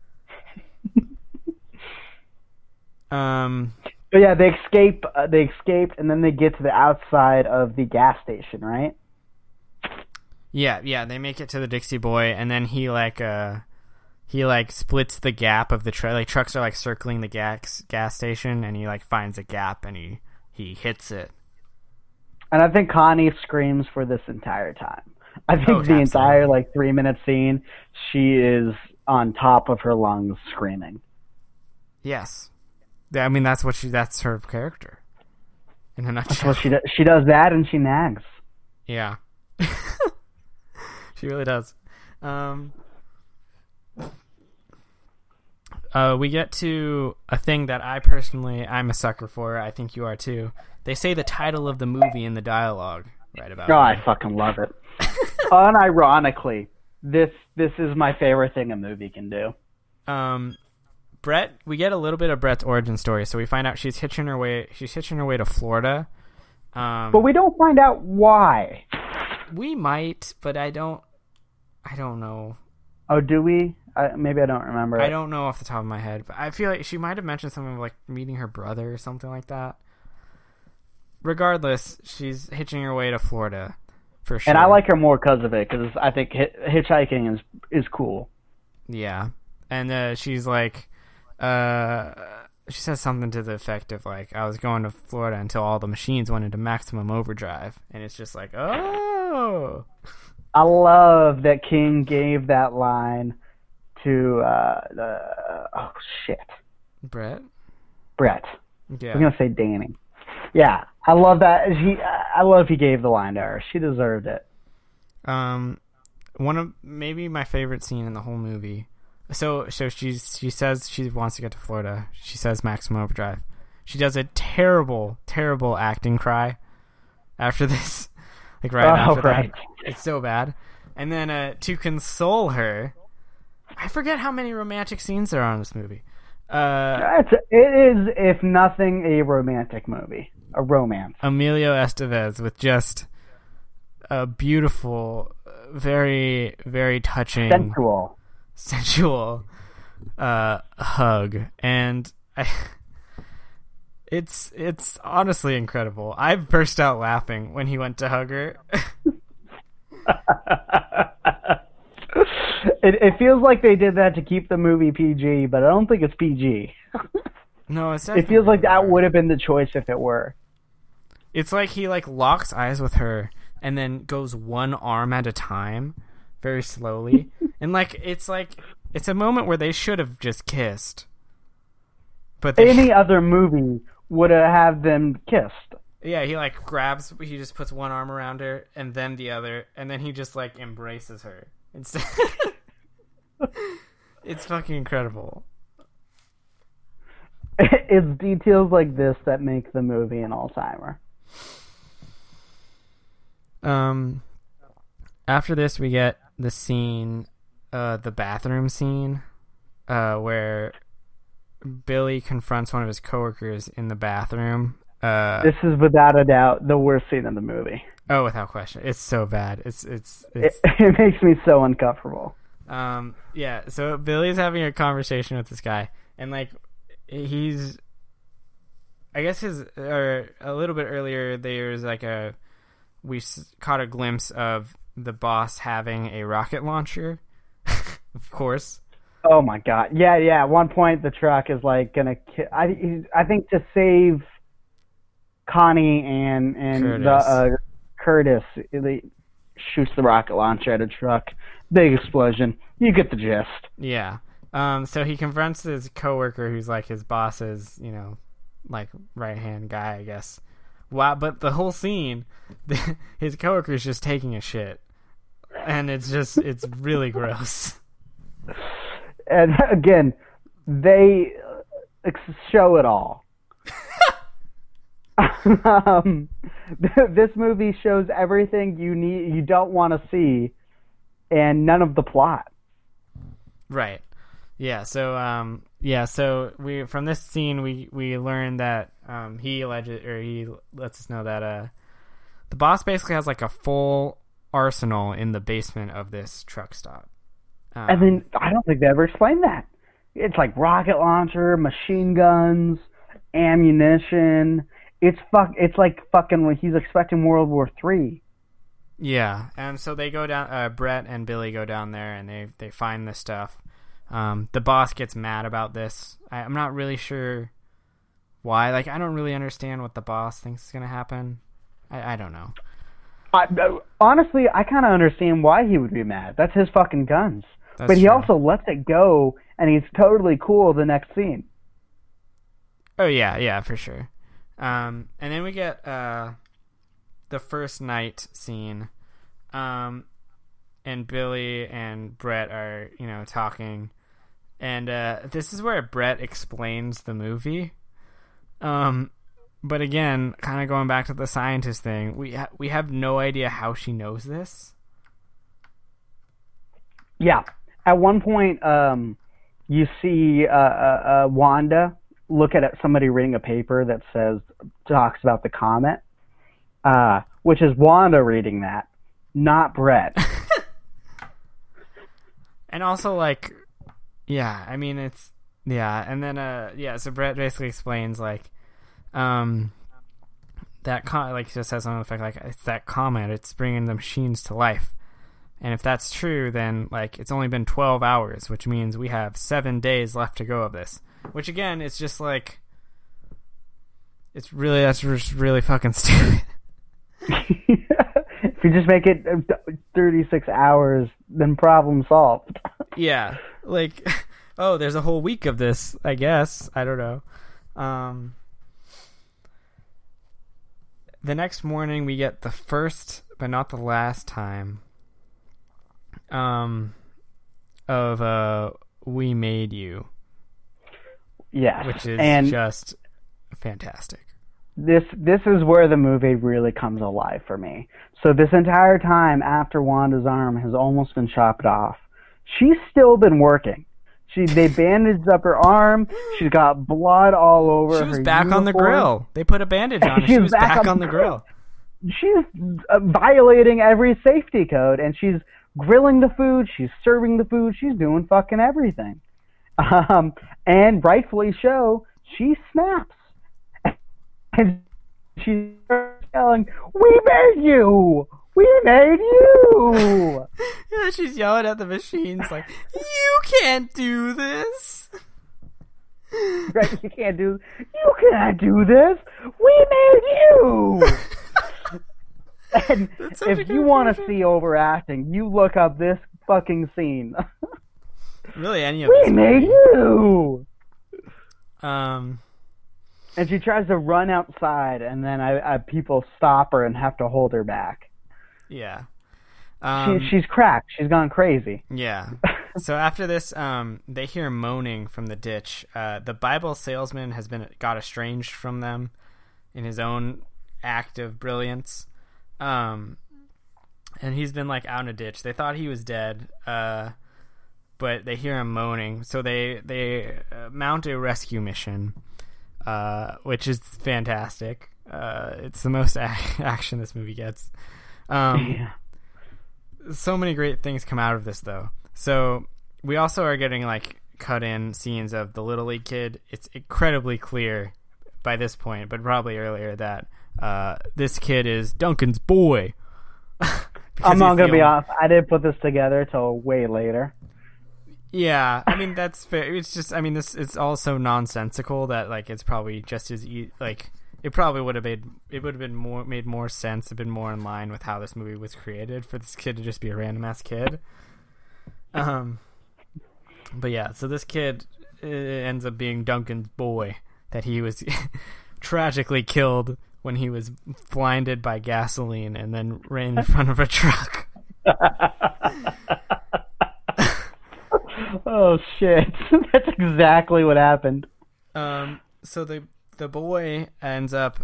But yeah, they escaped, and then they get to the outside of the gas station, right? Yeah, they make it to the Dixie Boy, and then he splits the gap of the truck. Like, trucks are like circling the gas station, and he like finds a gap and he hits it. And I think Connie screams for this entire time. I think the entire like 3-minute scene, she is on top of her lungs screaming. Yes, I mean that's her character in a nutshell. Well, she does that, and she nags. Yeah, she really does. We get to a thing that I'm a sucker for. I think you are too. They say the title of the movie in the dialogue right about. Oh, I fucking love it. Unironically, this is my favorite thing a movie can do. Brett, we get a little bit of Brett's origin story. So we find out she's hitching her way to Florida. But we don't find out why. We might, but I don't know. Oh, do we? Maybe I don't remember. I don't know off the top of my head, but I feel like she might have mentioned something like meeting her brother or something like that. Regardless, she's hitching her way to Florida for sure. And I like her more because of it, because I think hitchhiking is cool. Yeah, and she's like, she says something to the effect of like, I was going to Florida until all the machines went into maximum overdrive, and it's just like, oh. I love that King gave that line to Brett. Yeah, I'm gonna say Danny. Yeah, I love that. I love he gave the line to her. She deserved it. One of maybe my favorite scene in the whole movie. So she says she wants to get to Florida. She says maximum overdrive. She does a terrible acting cry after this. Like after that. It's so bad. And then to console her, I forget how many romantic scenes there are in this movie. It is, if nothing, a romantic movie. A romance. Emilio Estevez with just a beautiful, very, very touching, sensual hug. And it's honestly incredible. I burst out laughing when he went to hug her. It feels like they did that to keep the movie PG, but I don't think it's PG. No, it feels like that would have been the choice if it were. It's like he like locks eyes with her and then goes one arm at a time, very slowly, and it's a moment where they should have just kissed. But any other movie would have them kissed. Yeah, he he just puts one arm around her and then the other, and then he just like embraces her. It's fucking incredible. It's details like this that make the movie an all-timer. After this, we get the scene, the bathroom scene, where Billy confronts one of his coworkers in the bathroom. This is without a doubt the worst scene in the movie. Oh, without question, it's so bad. It makes me so uncomfortable. Yeah. So Billy's having a conversation with this guy, and like a little bit earlier, there's like a we caught a glimpse of the boss having a rocket launcher, of course. Oh my god! Yeah. At one point, the truck is like gonna. I think to save Connie and Curtis, it shoots the rocket launcher at a truck. Big explosion. You get the gist. Yeah. So he confronts his coworker, who's like his boss's, like right hand guy, I guess. Wow. But the whole scene, his coworker is just taking a shit, and it's really gross. And again, they show it all. This movie shows everything you don't want to see, and none of the plot. Right. Yeah. So we from this scene we learn that he lets us know that the boss basically has like a full arsenal in the basement of this truck stop. And then I don't think they ever explained that. It's like rocket launcher, machine guns, ammunition. It's like fucking when he's expecting World War III. Yeah, and so they go down. Brett and Billy go down there, and they find this stuff. The boss gets mad about this. I'm not really sure why. Like, I don't really understand what the boss thinks is gonna happen. I don't know. Honestly, I kind of understand why he would be mad. That's his fucking guns. But he true. also lets it go, and he's totally cool the next scene. Oh yeah, for sure. And then we get the first night scene, and Billy and Brett are talking, and this is where Brett explains the movie. But again, kind of going back to the scientist thing, we have no idea how she knows this. Yeah. At one point, you see Wanda look at somebody reading a paper that talks about the comet, which is Wanda reading that, not Brett. And also, like, yeah, I mean, it's, yeah, and then, so Brett basically explains, like, that just has something effect, like, it's that comet, it's bringing the machines to life. And if that's true, then, like, it's only been 12 hours, which means we have 7 days left to go of this. Which, again, it's just, like, that's just really fucking stupid. If you just make it 36 hours, then problem solved. Yeah. Like, oh, there's a whole week of this, I guess. I don't know. The next morning, we get the first, but not the last time, of We Made You. Yes. Which is just fantastic. This is where the movie really comes alive for me. So this entire time after Wanda's arm has almost been chopped off, she's still been working. They bandaged up her arm. She's got blood all over her. She was back on the grill. They put a bandage on her. She was back on the grill. She's violating every safety code, and she's grilling the food. She's serving the food. She's doing fucking everything. And rightfully so, she snaps. And she's yelling, "We made you! We made you!" Yeah, she's yelling at the machines like, "You can't do this!" Right, you can't do this! We made you! And if you want to see overacting, you look up this fucking scene. Really, any of We made you! And she tries to run outside, and then people stop her and have to hold her back. Yeah. She's cracked. She's gone crazy. Yeah. So after this, they hear moaning from the ditch. The Bible salesman has got estranged from them in his own act of brilliance. And he's been like out in a ditch. They thought he was dead, but they hear him moaning. So they mount a rescue mission, which is fantastic. It's the most action this movie gets. Yeah. So many great things come out of this, though. So we also are getting like cut in scenes of the Little League kid. It's incredibly clear by this point, but probably earlier, that this kid is Duncan's boy. I'm not gonna be honest. I didn't put this together till way later. Yeah, I mean that's fair. It's just, I mean, this it's all so nonsensical that like it's probably just as like it probably would have been made more sense, have been more in line with how this movie was created for this kid to just be a random ass kid. But yeah, so this kid ends up being Duncan's boy that he was tragically killed when he was blinded by gasoline and then ran in front of a truck. Oh shit! That's exactly what happened. So the boy ends up,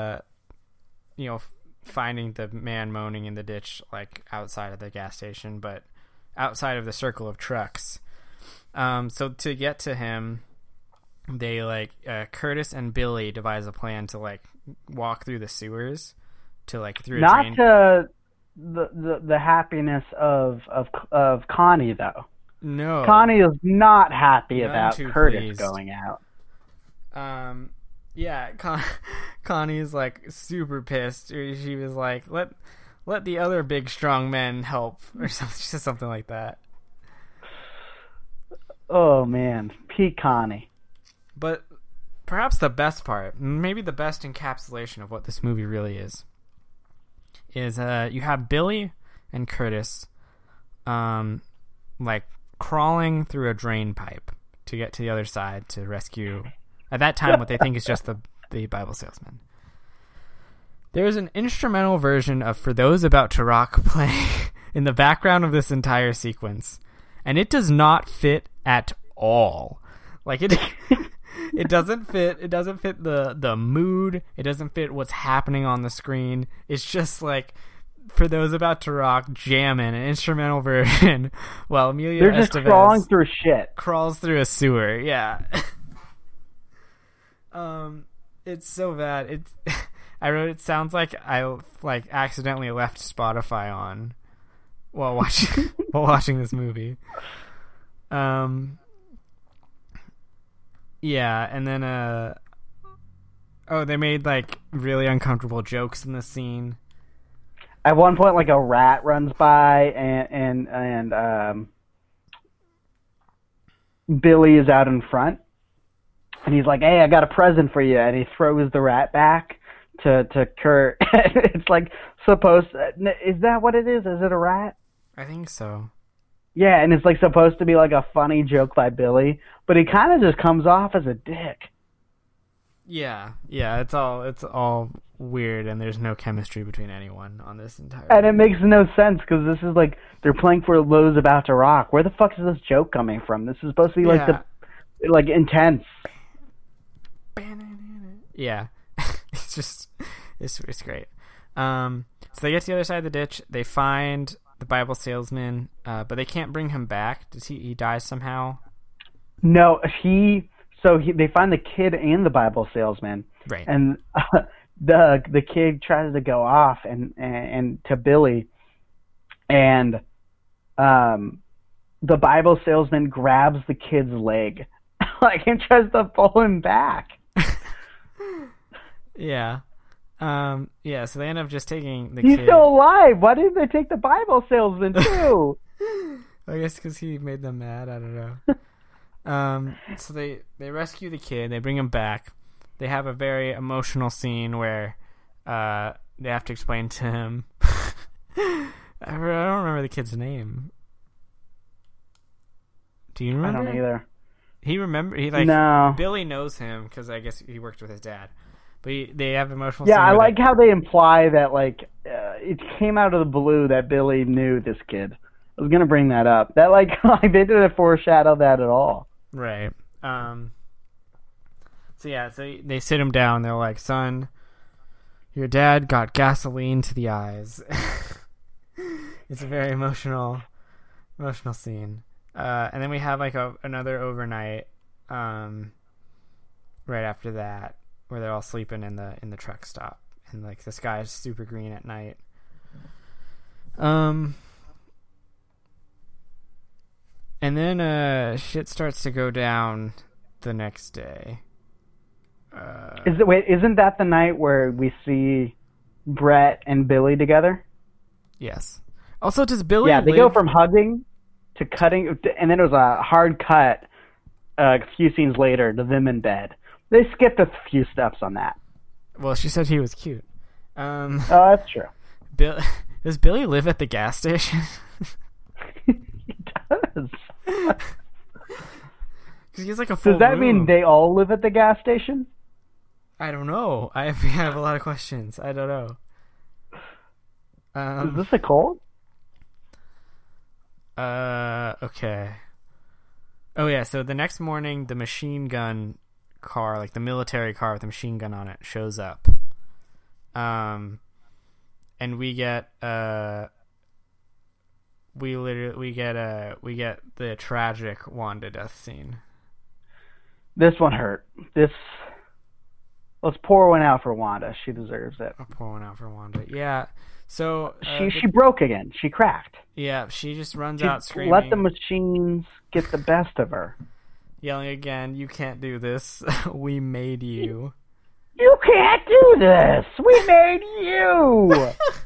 finding the man moaning in the ditch, like outside of the gas station, but outside of the circle of trucks. So to get to him, they Curtis and Billy devise a plan to like walk through the sewers to like through a drain. Not to the happiness of Connie though. No, Connie is not happy None about too Curtis pleased. going out. Yeah, Connie's like super pissed. She was like, let the other big strong men help, or something like that. Oh man, Pete Connie. But perhaps the best part, maybe the best encapsulation of what this movie really is you have Billy and Curtis, like crawling through a drain pipe to get to the other side to rescue, at that time, what they think is just the Bible salesman. There's an instrumental version of For Those About to Rock playing in the background of this entire sequence, and it does not fit at all. Like it doesn't fit the mood, it doesn't fit what's happening on the screen. It's just like For Those About to Rock jamming, an instrumental version while Emilio They're just Estevez crawling through shit. Crawls through a sewer. Yeah. It's so bad. I wrote it sounds like I like accidentally left Spotify on while watching this movie. Yeah, and then they made like really uncomfortable jokes in the scene. At one point, like a rat runs by, and Billy is out in front, and he's like, "Hey, I got a present for you," and he throws the rat back to Kurt. It's like supposed. Is that what it is? Is it a rat? I think so. Yeah, and it's like supposed to be like a funny joke by Billy, but he kind of just comes off as a dick. Yeah, it's all weird, and there's no chemistry between anyone on this entire. And it makes no sense because this is like they're playing For Those About to Rock. Where the fuck is this joke coming from? This is supposed to be like intense. Yeah, it's great. So they get to the other side of the ditch. They find the Bible salesman, but they can't bring him back. He dies somehow? No, they find the kid and the Bible salesman, right? And the kid tries to go off and to Billy, and the Bible salesman grabs the kid's leg, like, and tries to pull him back. Yeah. So they end up just taking the kid. He's still alive. Why didn't they take the Bible salesman too? I guess because he made them mad. I don't know. So they rescue the kid. They bring him back. They have a very emotional scene where they have to explain to him. I don't remember the kid's name. Do you remember? I don't either. No. Billy knows him because I guess he worked with his dad. But they have emotional. Yeah, I like how they imply that it came out of the blue that Billy knew this kid. I was gonna bring that up. That they didn't foreshadow that at all. Right. So they sit him down. They're like, "Son, your dad got gasoline to the eyes." It's a very emotional scene. And then we have another overnight. Right after that, where they're all sleeping in the truck stop, and like the sky is super green at night. And then shit starts to go down the next day. Isn't that the night where we see Brett and Billy together? Yes. Also, does Billy? Yeah, they go from hugging to cutting, and then it was a hard cut. A few scenes later, to them in bed. They skipped a few steps on that. Well, she said he was cute. Oh, that's true. Does Billy live at the gas station? He does. Because he has like a full Does that room. mean they all live at the gas station? I don't know. I have a lot of questions. I don't know. Is this a cult? Okay. Oh yeah, so the next morning the machine gun car, like the military car with the machine gun on it, shows up. And we get we get the tragic Wanda death scene. This one hurt. Let's pour one out for Wanda. She deserves it. I'll pour one out for Wanda. Yeah. So she broke again. She cracked. Yeah, she just runs out screaming. Let the machines get the best of her. Yelling again, "You can't do this. We made you." You can't do this. We made you.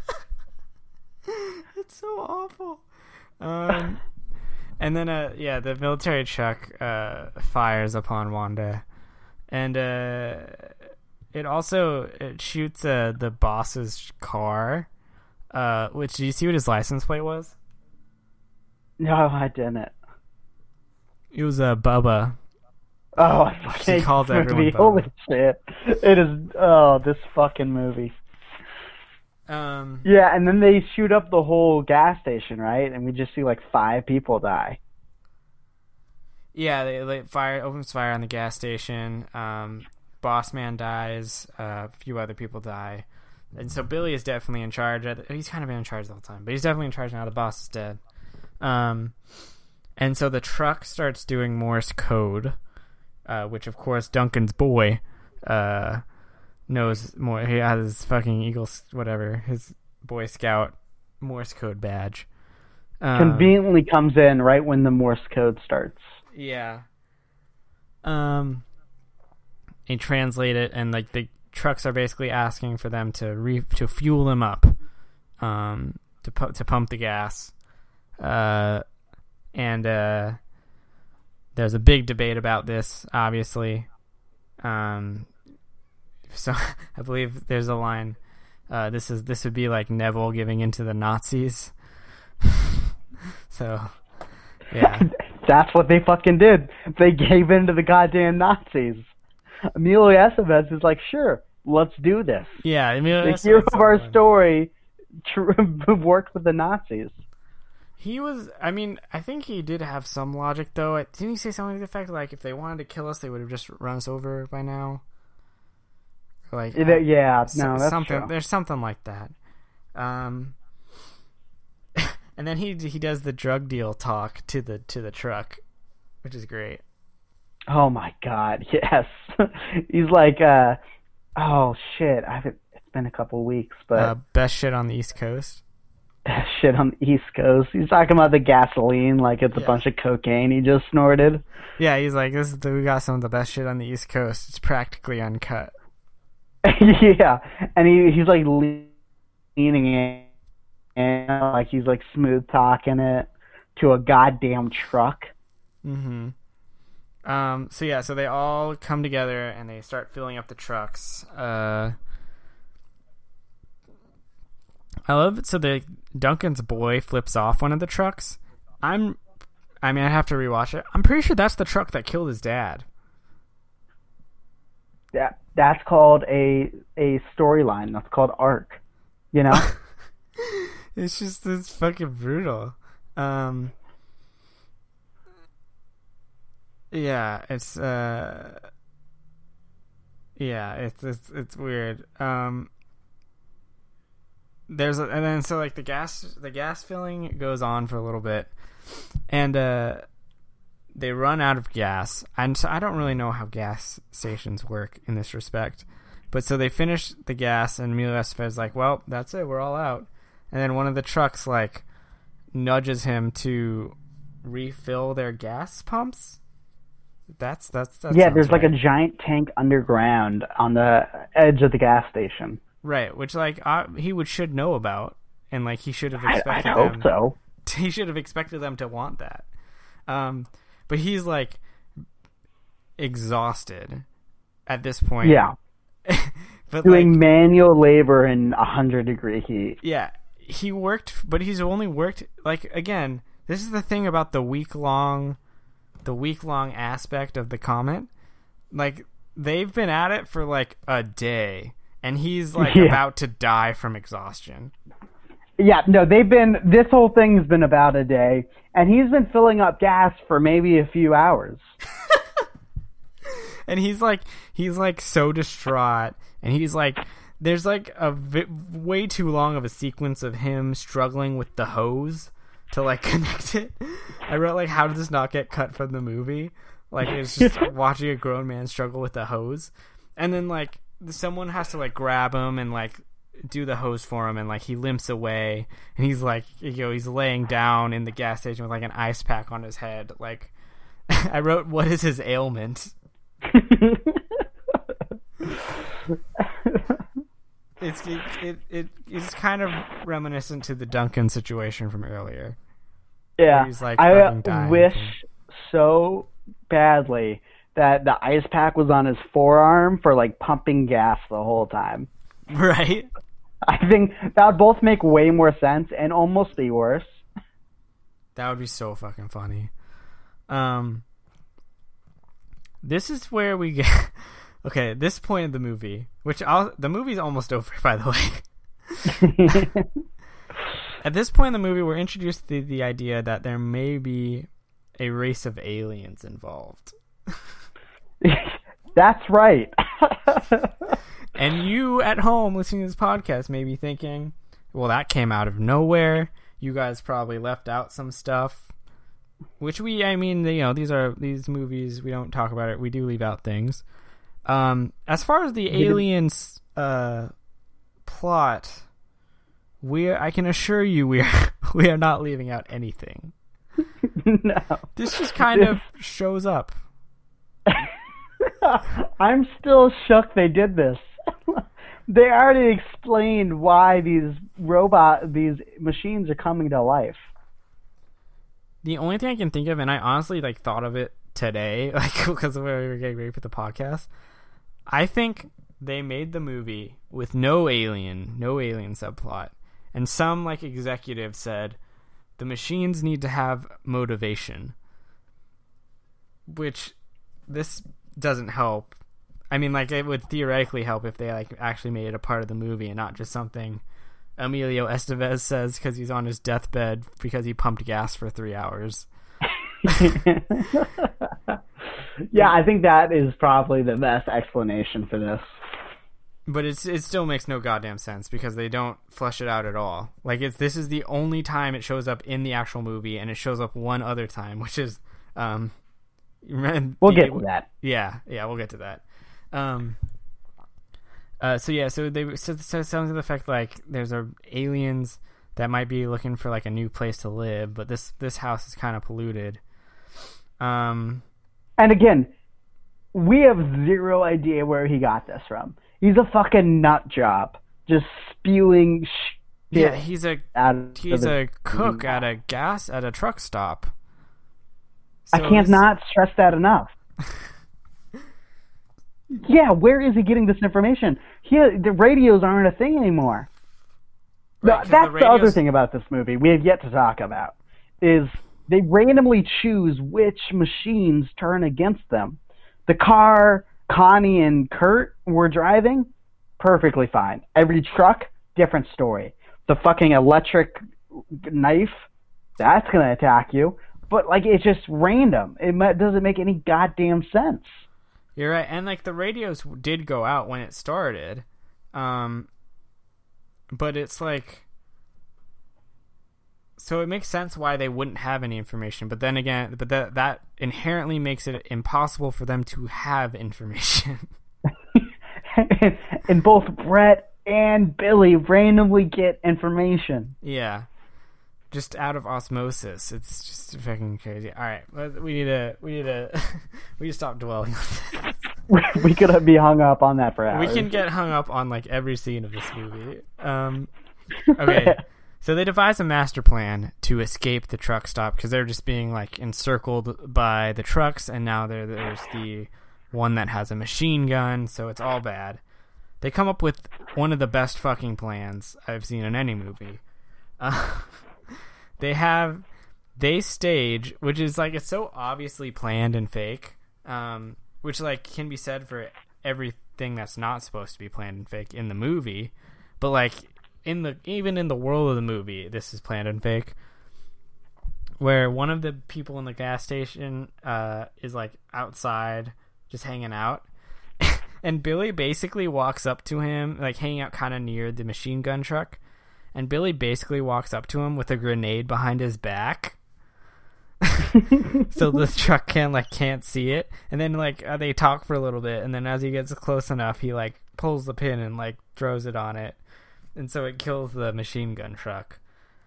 It's so awful. And then the military truck fires upon Wanda, and it shoots the boss's car. Which, do you see what his license plate was? No, I didn't. It was Bubba. Oh, I fucking He calls everyone Bubba. Holy shit! It is. This fucking movie. Yeah, and then they shoot up the whole gas station, right? And we just see like 5 people die. Yeah, they opens fire on the gas station. Boss man dies. A few other people die. And so Billy is definitely in charge. He's kind of been in charge the whole time, but he's definitely in charge now. The boss is dead. And so the truck starts doing Morse code, which of course Duncan's boy knows more. He has his fucking his Boy Scout Morse code badge. Conveniently comes in right when the Morse code starts. Yeah. They translate it, and like the trucks are basically asking for them to fuel them up, to pump the gas, and there's a big debate about this, obviously. So I believe there's a line. This would be like Neville giving into the Nazis. So, yeah, that's what they fucking did. They gave in to the goddamn Nazis. Emilio Estevez is like, sure, let's do this. Yeah, Emilio the hero of our story worked with the Nazis. He was. I mean, I think he did have some logic, though. Didn't he say something to the effect like if they wanted to kill us, they would have just run us over by now? Like, yeah, no, that's something. true. There's something like that. And then he does the drug deal talk to the truck, which is great. Oh my god, yes. He's like, oh shit, it's been a couple weeks, but best shit on the East Coast. Best shit on the East Coast. He's talking about the gasoline like it's a bunch of cocaine he just snorted. Yeah, he's like, we got some of the best shit on the East Coast. It's practically uncut. Yeah, and he's like leaning in, and like he's like smooth talking it to a goddamn truck. Mm-hmm. So they all come together and they start filling up the trucks. I love it. So Duncan's boy flips off one of the trucks. I mean, I have to rewatch it. I'm pretty sure that's the truck that killed his dad. Yeah, that's called a storyline. That's called arc. You know? It's fucking brutal. Yeah, it's weird. The gas filling goes on for a little bit, and they run out of gas. And so I don't really know how gas stations work in this respect, but so they finish the gas, and Emilio Estevez like, well, that's it, we're all out. And then one of the trucks like nudges him to refill their gas pumps. That Yeah, sounds there's like a right. giant tank underground on the edge of the gas station. Right, which like he should know about, and like he should have I'd expected hope them. so. He should have expected them to want that. But he's like exhausted at this point. Yeah. But Doing like, manual labor in 100-degree heat. yeah, he worked, but he's only worked like, again, this is the thing about the week long aspect of the comet. Like, they've been at it for like a day, and he's like about to die from exhaustion. Yeah, no, this whole thing's been about a day, and he's been filling up gas for maybe a few hours. And he's like so distraught, and he's like, there's like way too long of a sequence of him struggling with the hose to like connect it. I wrote like, how did this not get cut from the movie? Like, it's just watching a grown man struggle with the hose, and then like someone has to like grab him and like do the hose for him, and like he limps away, and he's like, he's laying down in the gas station with like an ice pack on his head. Like, I wrote, what is his ailment? It's kind of reminiscent to the Duncan situation from earlier. Yeah, He's like I fucking dying wish from- so badly that the ice pack was on his forearm for like pumping gas the whole time. Right? I think that would both make way more sense and almost be worse. That would be so fucking funny. This is where we get... Okay, this point of the movie, the movie's almost over, by the way. At this point in the movie, we're introduced to the idea that there may be a race of aliens involved. That's right. And you at home listening to this podcast may be thinking, well, that came out of nowhere. You guys probably left out some stuff. Which these movies, we don't talk about it. We do leave out things. As far as the aliens plot, I can assure you we are not leaving out anything. No. This just kind of shows up. I'm still shook they did this. They already explained why these machines are coming to life. The only thing I can think of, and I honestly like thought of it today, like because we were getting ready for the podcast, I think they made the movie with no alien subplot, and some like executive said the machines need to have motivation, which this doesn't help. I mean, like, it would theoretically help if they like actually made it a part of the movie and not just something Emilio Estevez says because he's on his deathbed because he pumped gas for 3 hours. Yeah, I think that is probably the best explanation for this. But it still makes no goddamn sense because they don't flesh it out at all. Like, this is the only time it shows up in the actual movie, and it shows up one other time, which is we'll get to that. Yeah, we'll get to that. So they said something to the effect like there's aliens that might be looking for like a new place to live, but this house is kind of polluted. And again, we have zero idea where he got this from. He's a fucking nut job, just spewing shit. Yeah, he's a cook at a truck stop. So I can't not stress that enough. Yeah, where is he getting this information? The radios aren't a thing anymore. Right, that's the other thing about this movie we have yet to talk about, is they randomly choose which machines turn against them. The car Connie and Kurt were driving, perfectly fine. Every truck, different story. The fucking electric knife, that's going to attack you. But, like, it's just random. It doesn't make any goddamn sense. You're right, and like the radios did go out when it started, but it's like, so it makes sense why they wouldn't have any information. But then again, that inherently makes it impossible for them to have information. And both Brett and Billy randomly get information. Yeah, just out of osmosis. It's just fucking crazy. All right, we need to stop dwelling on this. We could be hung up on that for hours. We can get hung up on like every scene of this movie. Okay. So they devise a master plan to escape the truck stop because they're just being like encircled by the trucks, and now there's the one that has a machine gun, so it's all bad. They come up with one of the best fucking plans I've seen in any movie. They stage, which is like, it's so obviously planned and fake, which like can be said for everything that's not supposed to be planned and fake in the movie, but like even in the world of the movie, this is planned and fake. Where one of the people in the gas station is like outside just hanging out, and Billy basically walks up to him, like hanging out kind of near the machine gun truck, and Billy basically walks up to him with a grenade behind his back. So the truck can't see it, and then like they talk for a little bit, and then as he gets close enough, he like pulls the pin and like throws it on it, and so it kills the machine gun truck.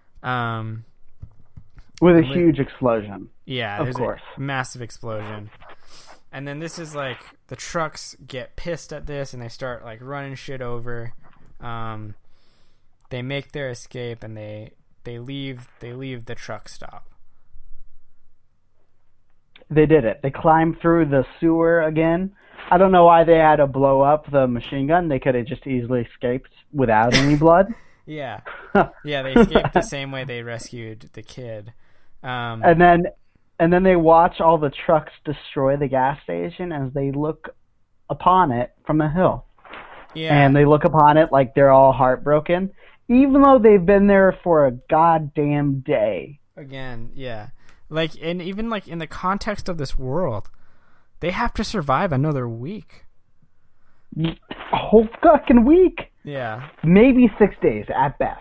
With a huge explosion. Yeah, of course, a massive explosion. And then this is like the trucks get pissed at this, and they start like running shit over. They make their escape, and they leave the truck stop. They did it. They climbed through the sewer again. I don't know why they had to blow up the machine gun. They could have just easily escaped without any blood. Yeah. Yeah, they escaped the same way they rescued the kid. And then they watch all the trucks destroy the gas station as they look upon it from the hill. Yeah. And they look upon it like they're all heartbroken, even though they've been there for a goddamn day. Again, yeah. Like, and even like in the context of this world, they have to survive another week. A whole fucking week. Yeah. Maybe 6 days at best.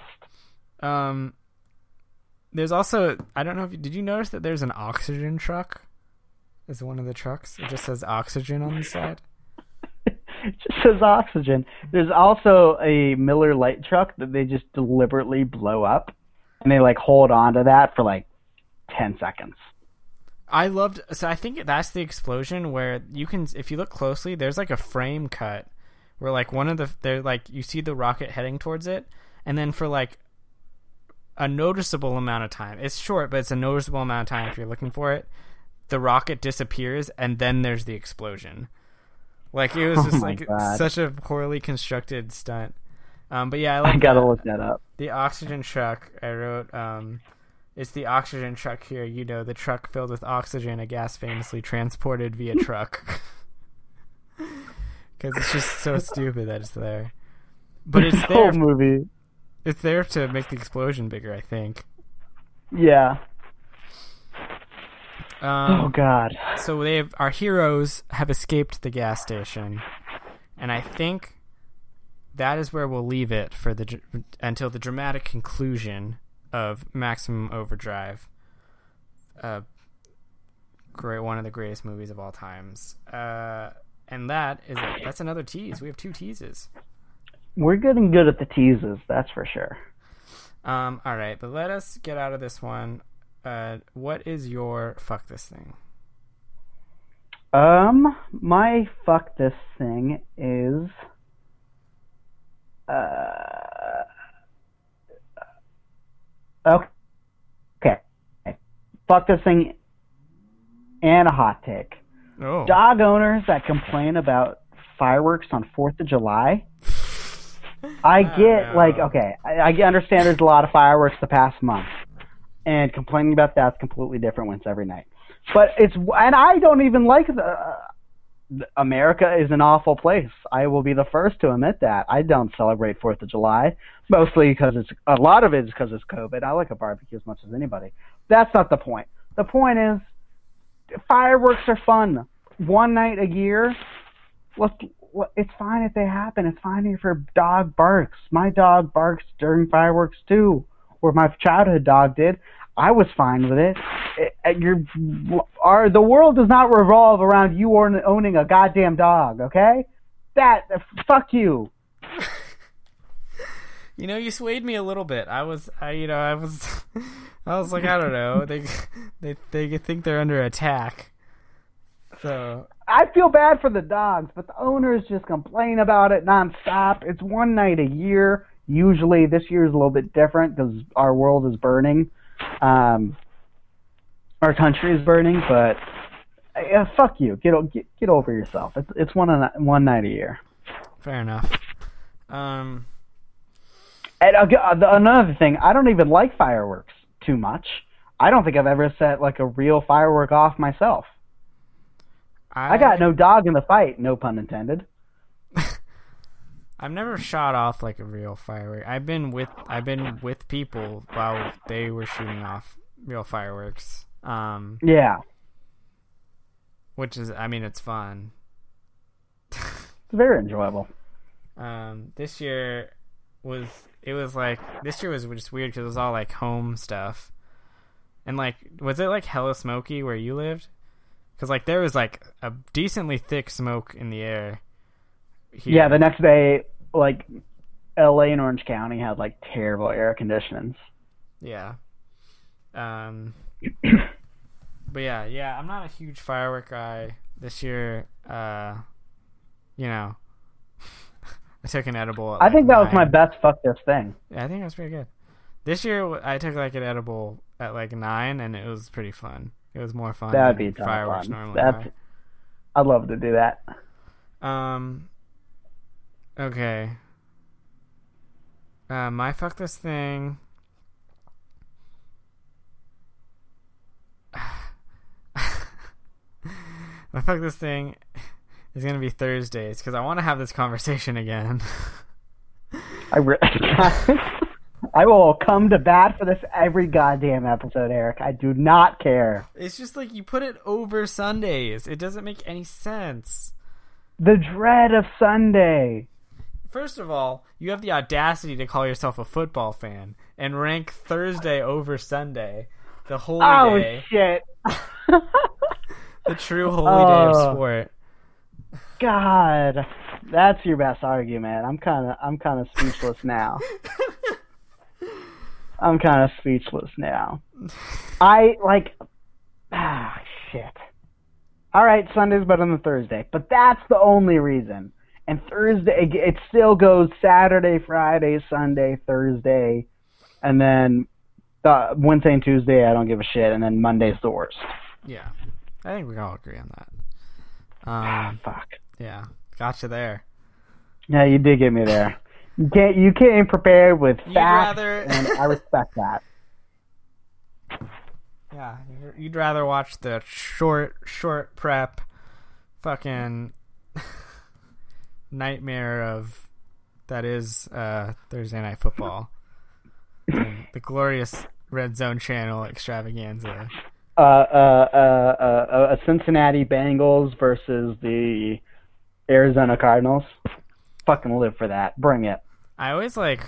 There's also, I don't know if did you notice that there's an oxygen truck as one of the trucks? It just says oxygen on the side. It just says oxygen. There's also a Miller Lite truck that they just deliberately blow up, and they like hold on to that for like 10 seconds. So I think that's the explosion where you can, if you look closely, there's like a frame cut where like they're like, you see the rocket heading towards it, and then for like a noticeable amount of time, it's short, but it's a noticeable amount of time if you're looking for it, the rocket disappears, and then there's the explosion. Like, it was just like such a poorly constructed stunt. But yeah, I gotta look that up. The oxygen truck, I wrote, it's the oxygen truck here, you know, the truck filled with oxygen, a gas famously transported via truck. Because it's just so stupid that it's there. But it's there. Whole movie. It's there to make the explosion bigger, I think. Yeah. Oh God. So our heroes have escaped the gas station, and I think that is where we'll leave it for until the dramatic conclusion of Maximum Overdrive. One of the greatest movies of all times. And that's another tease. We have 2 teases. We're getting good at the teases, that's for sure. All right, but let us get out of this one. What is your fuck this thing? My fuck this thing is okay. Fuck this thing and a hot take. Oh. Dog owners that complain about fireworks on 4th of July. I get, I understand there's a lot of fireworks the past month, and complaining about that's completely different when it's every night. But and I don't even like America is an awful place. I will be the first to admit that. I don't celebrate 4th of July, mostly because a lot of it is because it's COVID. I like a barbecue as much as anybody. That's not the point. The point is, fireworks are fun. One night a year, it's fine if they happen. It's fine if your dog barks. My dog barks during fireworks too, or my childhood dog did. I was fine with it. The world does not revolve around you owning a goddamn dog, okay? Fuck you. You swayed me a little bit. I was like, I don't know. They think they're under attack. So I feel bad for the dogs, but the owners just complain about it nonstop. It's one night a year. Usually, this year is a little bit different because our world is burning. Our country is burning, but fuck you. Get over yourself. It's one night a year. Fair enough. And another thing, I don't even like fireworks too much. I don't think I've ever set like a real firework off myself. I got no dog in the fight, no pun intended. I've never shot off like a real firework. I've been with people while they were shooting off real fireworks. Yeah. Which is, I mean, it's fun. It's very enjoyable. This year was just weird because it was all like home stuff. And like, was it like hella smoky where you lived? Because like there was like a decently thick smoke in the air here. Yeah, the next day, like LA and Orange County had like terrible air conditions. Yeah. But yeah, I'm not a huge firework guy. This year, I took an edible. I think that was my best fuck this thing. Yeah, I think it was pretty good. This year, I took like an edible at like 9, and it was pretty fun. It was more fun That'd be than fireworks fun. normally. I'd love to do that. Okay. My fuck this thing. My fuck this thing is gonna be Thursdays because I want to have this conversation again. I will come to bat for this every goddamn episode, Eric. I do not care. It's just like you put it over Sundays. It doesn't make any sense. The dread of Sunday. First of all, you have the audacity to call yourself a football fan and rank Thursday over Sunday, the holy day. Oh, shit. The true holy day of sport. God, that's your best argument. I'm kind of speechless now. Shit. All right, Sunday's better than Thursday, but that's the only reason. And Thursday, it still goes Saturday, Friday, Sunday, Thursday, and then Wednesday and Tuesday, I don't give a shit, and then Monday's the worst. Yeah, I think we can all agree on that. Fuck. Yeah, gotcha there. Yeah, you did get me there. You came prepared with facts, and I respect that. Yeah, you'd rather watch the short prep fucking nightmare of that is Thursday Night Football. The glorious Red Zone Channel extravaganza. A Cincinnati Bengals versus the Arizona Cardinals. Fucking live for that. Bring it. I always like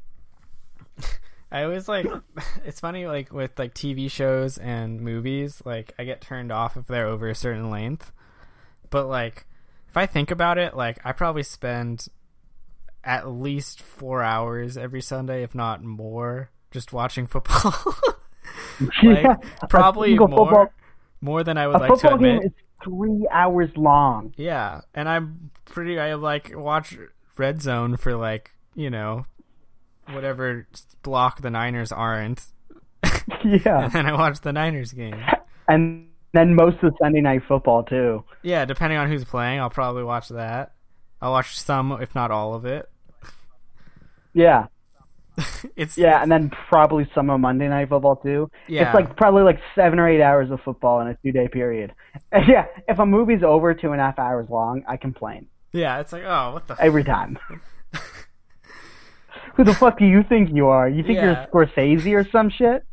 it's funny like with like TV shows and movies, like I get turned off if they're over a certain length. But like if I think about it, like I probably spend at least 4 hours every Sunday, if not more, just watching football. Yeah, probably more than I would like to admit. A football game is 3 hours long. Yeah, and I like watch Red Zone for like, whatever block the Niners aren't. Yeah. And then I watch the Niners game. And then most of Sunday Night Football too. Yeah, depending on who's playing, I'll probably watch that. I'll watch some, if not all of it. Yeah. It's and then probably some of Monday Night Football too. Yeah. It's like probably like 7 or 8 hours of football in a 2-day period. Yeah, if a movie's over 2.5 hours long, I complain. Yeah, it's like, oh, what the every time. Who the fuck do you think you are? You think you're Scorsese or some shit?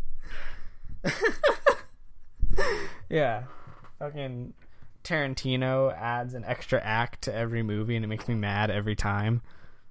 Yeah. Fucking Tarantino adds an extra act to every movie and it makes me mad every time.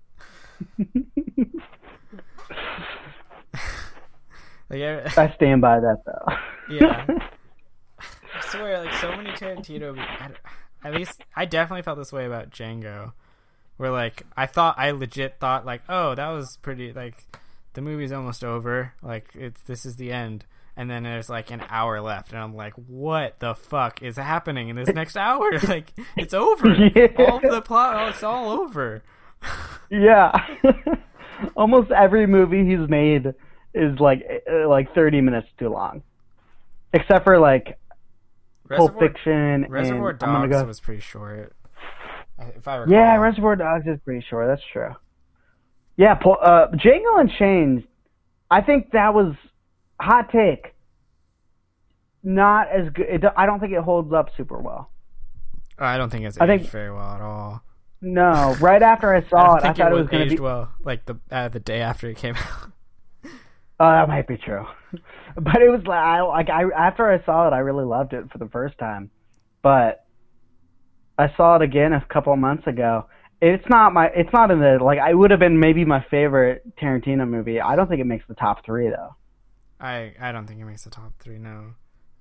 I stand by that though. Yeah. I swear, like so many Tarantino, at least I definitely felt this way about Django, Where like I legit thought like, oh, that was pretty, like the movie's almost over, like this is the end, and then there's like an hour left, and I'm like, what the fuck is happening in this next hour? Like it's over. Yeah. All of the plot, it's all over. Yeah. Almost every movie he's made is like 30 minutes too long, except for like Pulp Fiction. Reservoir and Dogs was pretty short, if I recall. Yeah, Reservoir Dogs is pretty short. That's true. Yeah, Django Unchained, I think that was, hot take, not as good. I don't think it holds up super well. I don't think it's aged very well at all. No, right after I saw it, I thought it was going to be well, like the day after it came out. Oh, that might be true. But it was after I saw it, I really loved it for the first time. But I saw it again a couple of months ago. It's not in the, like, it would have been maybe my favorite Tarantino movie. I don't think it makes the top 3 though. I don't think it makes the top 3, no.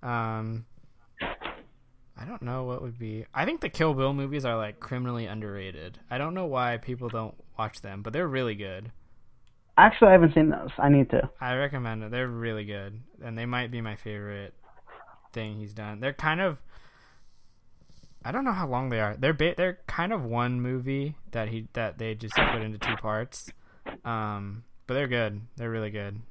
I don't know what would be. I think the Kill Bill movies are like criminally underrated. I don't know why people don't watch them, but they're really good. Actually, I haven't seen those. I need to. I recommend it. They're really good, and they might be my favorite thing he's done. They're kind of, I don't know how long they are. They're kind of one movie that they just put into 2 parts. But they're good. They're really good.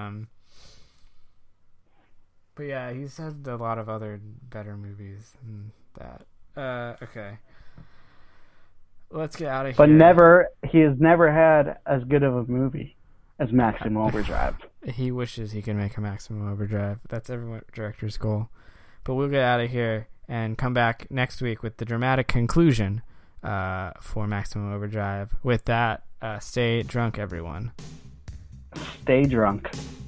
But yeah, he's had a lot of other better movies than that. Okay. Let's get out of here. But he has never had as good of a movie as Maximum Overdrive. He wishes he could make a Maximum Overdrive. That's every director's goal. But we'll get out of here and come back next week with the dramatic conclusion for Maximum Overdrive. With that, stay drunk, everyone. Stay drunk.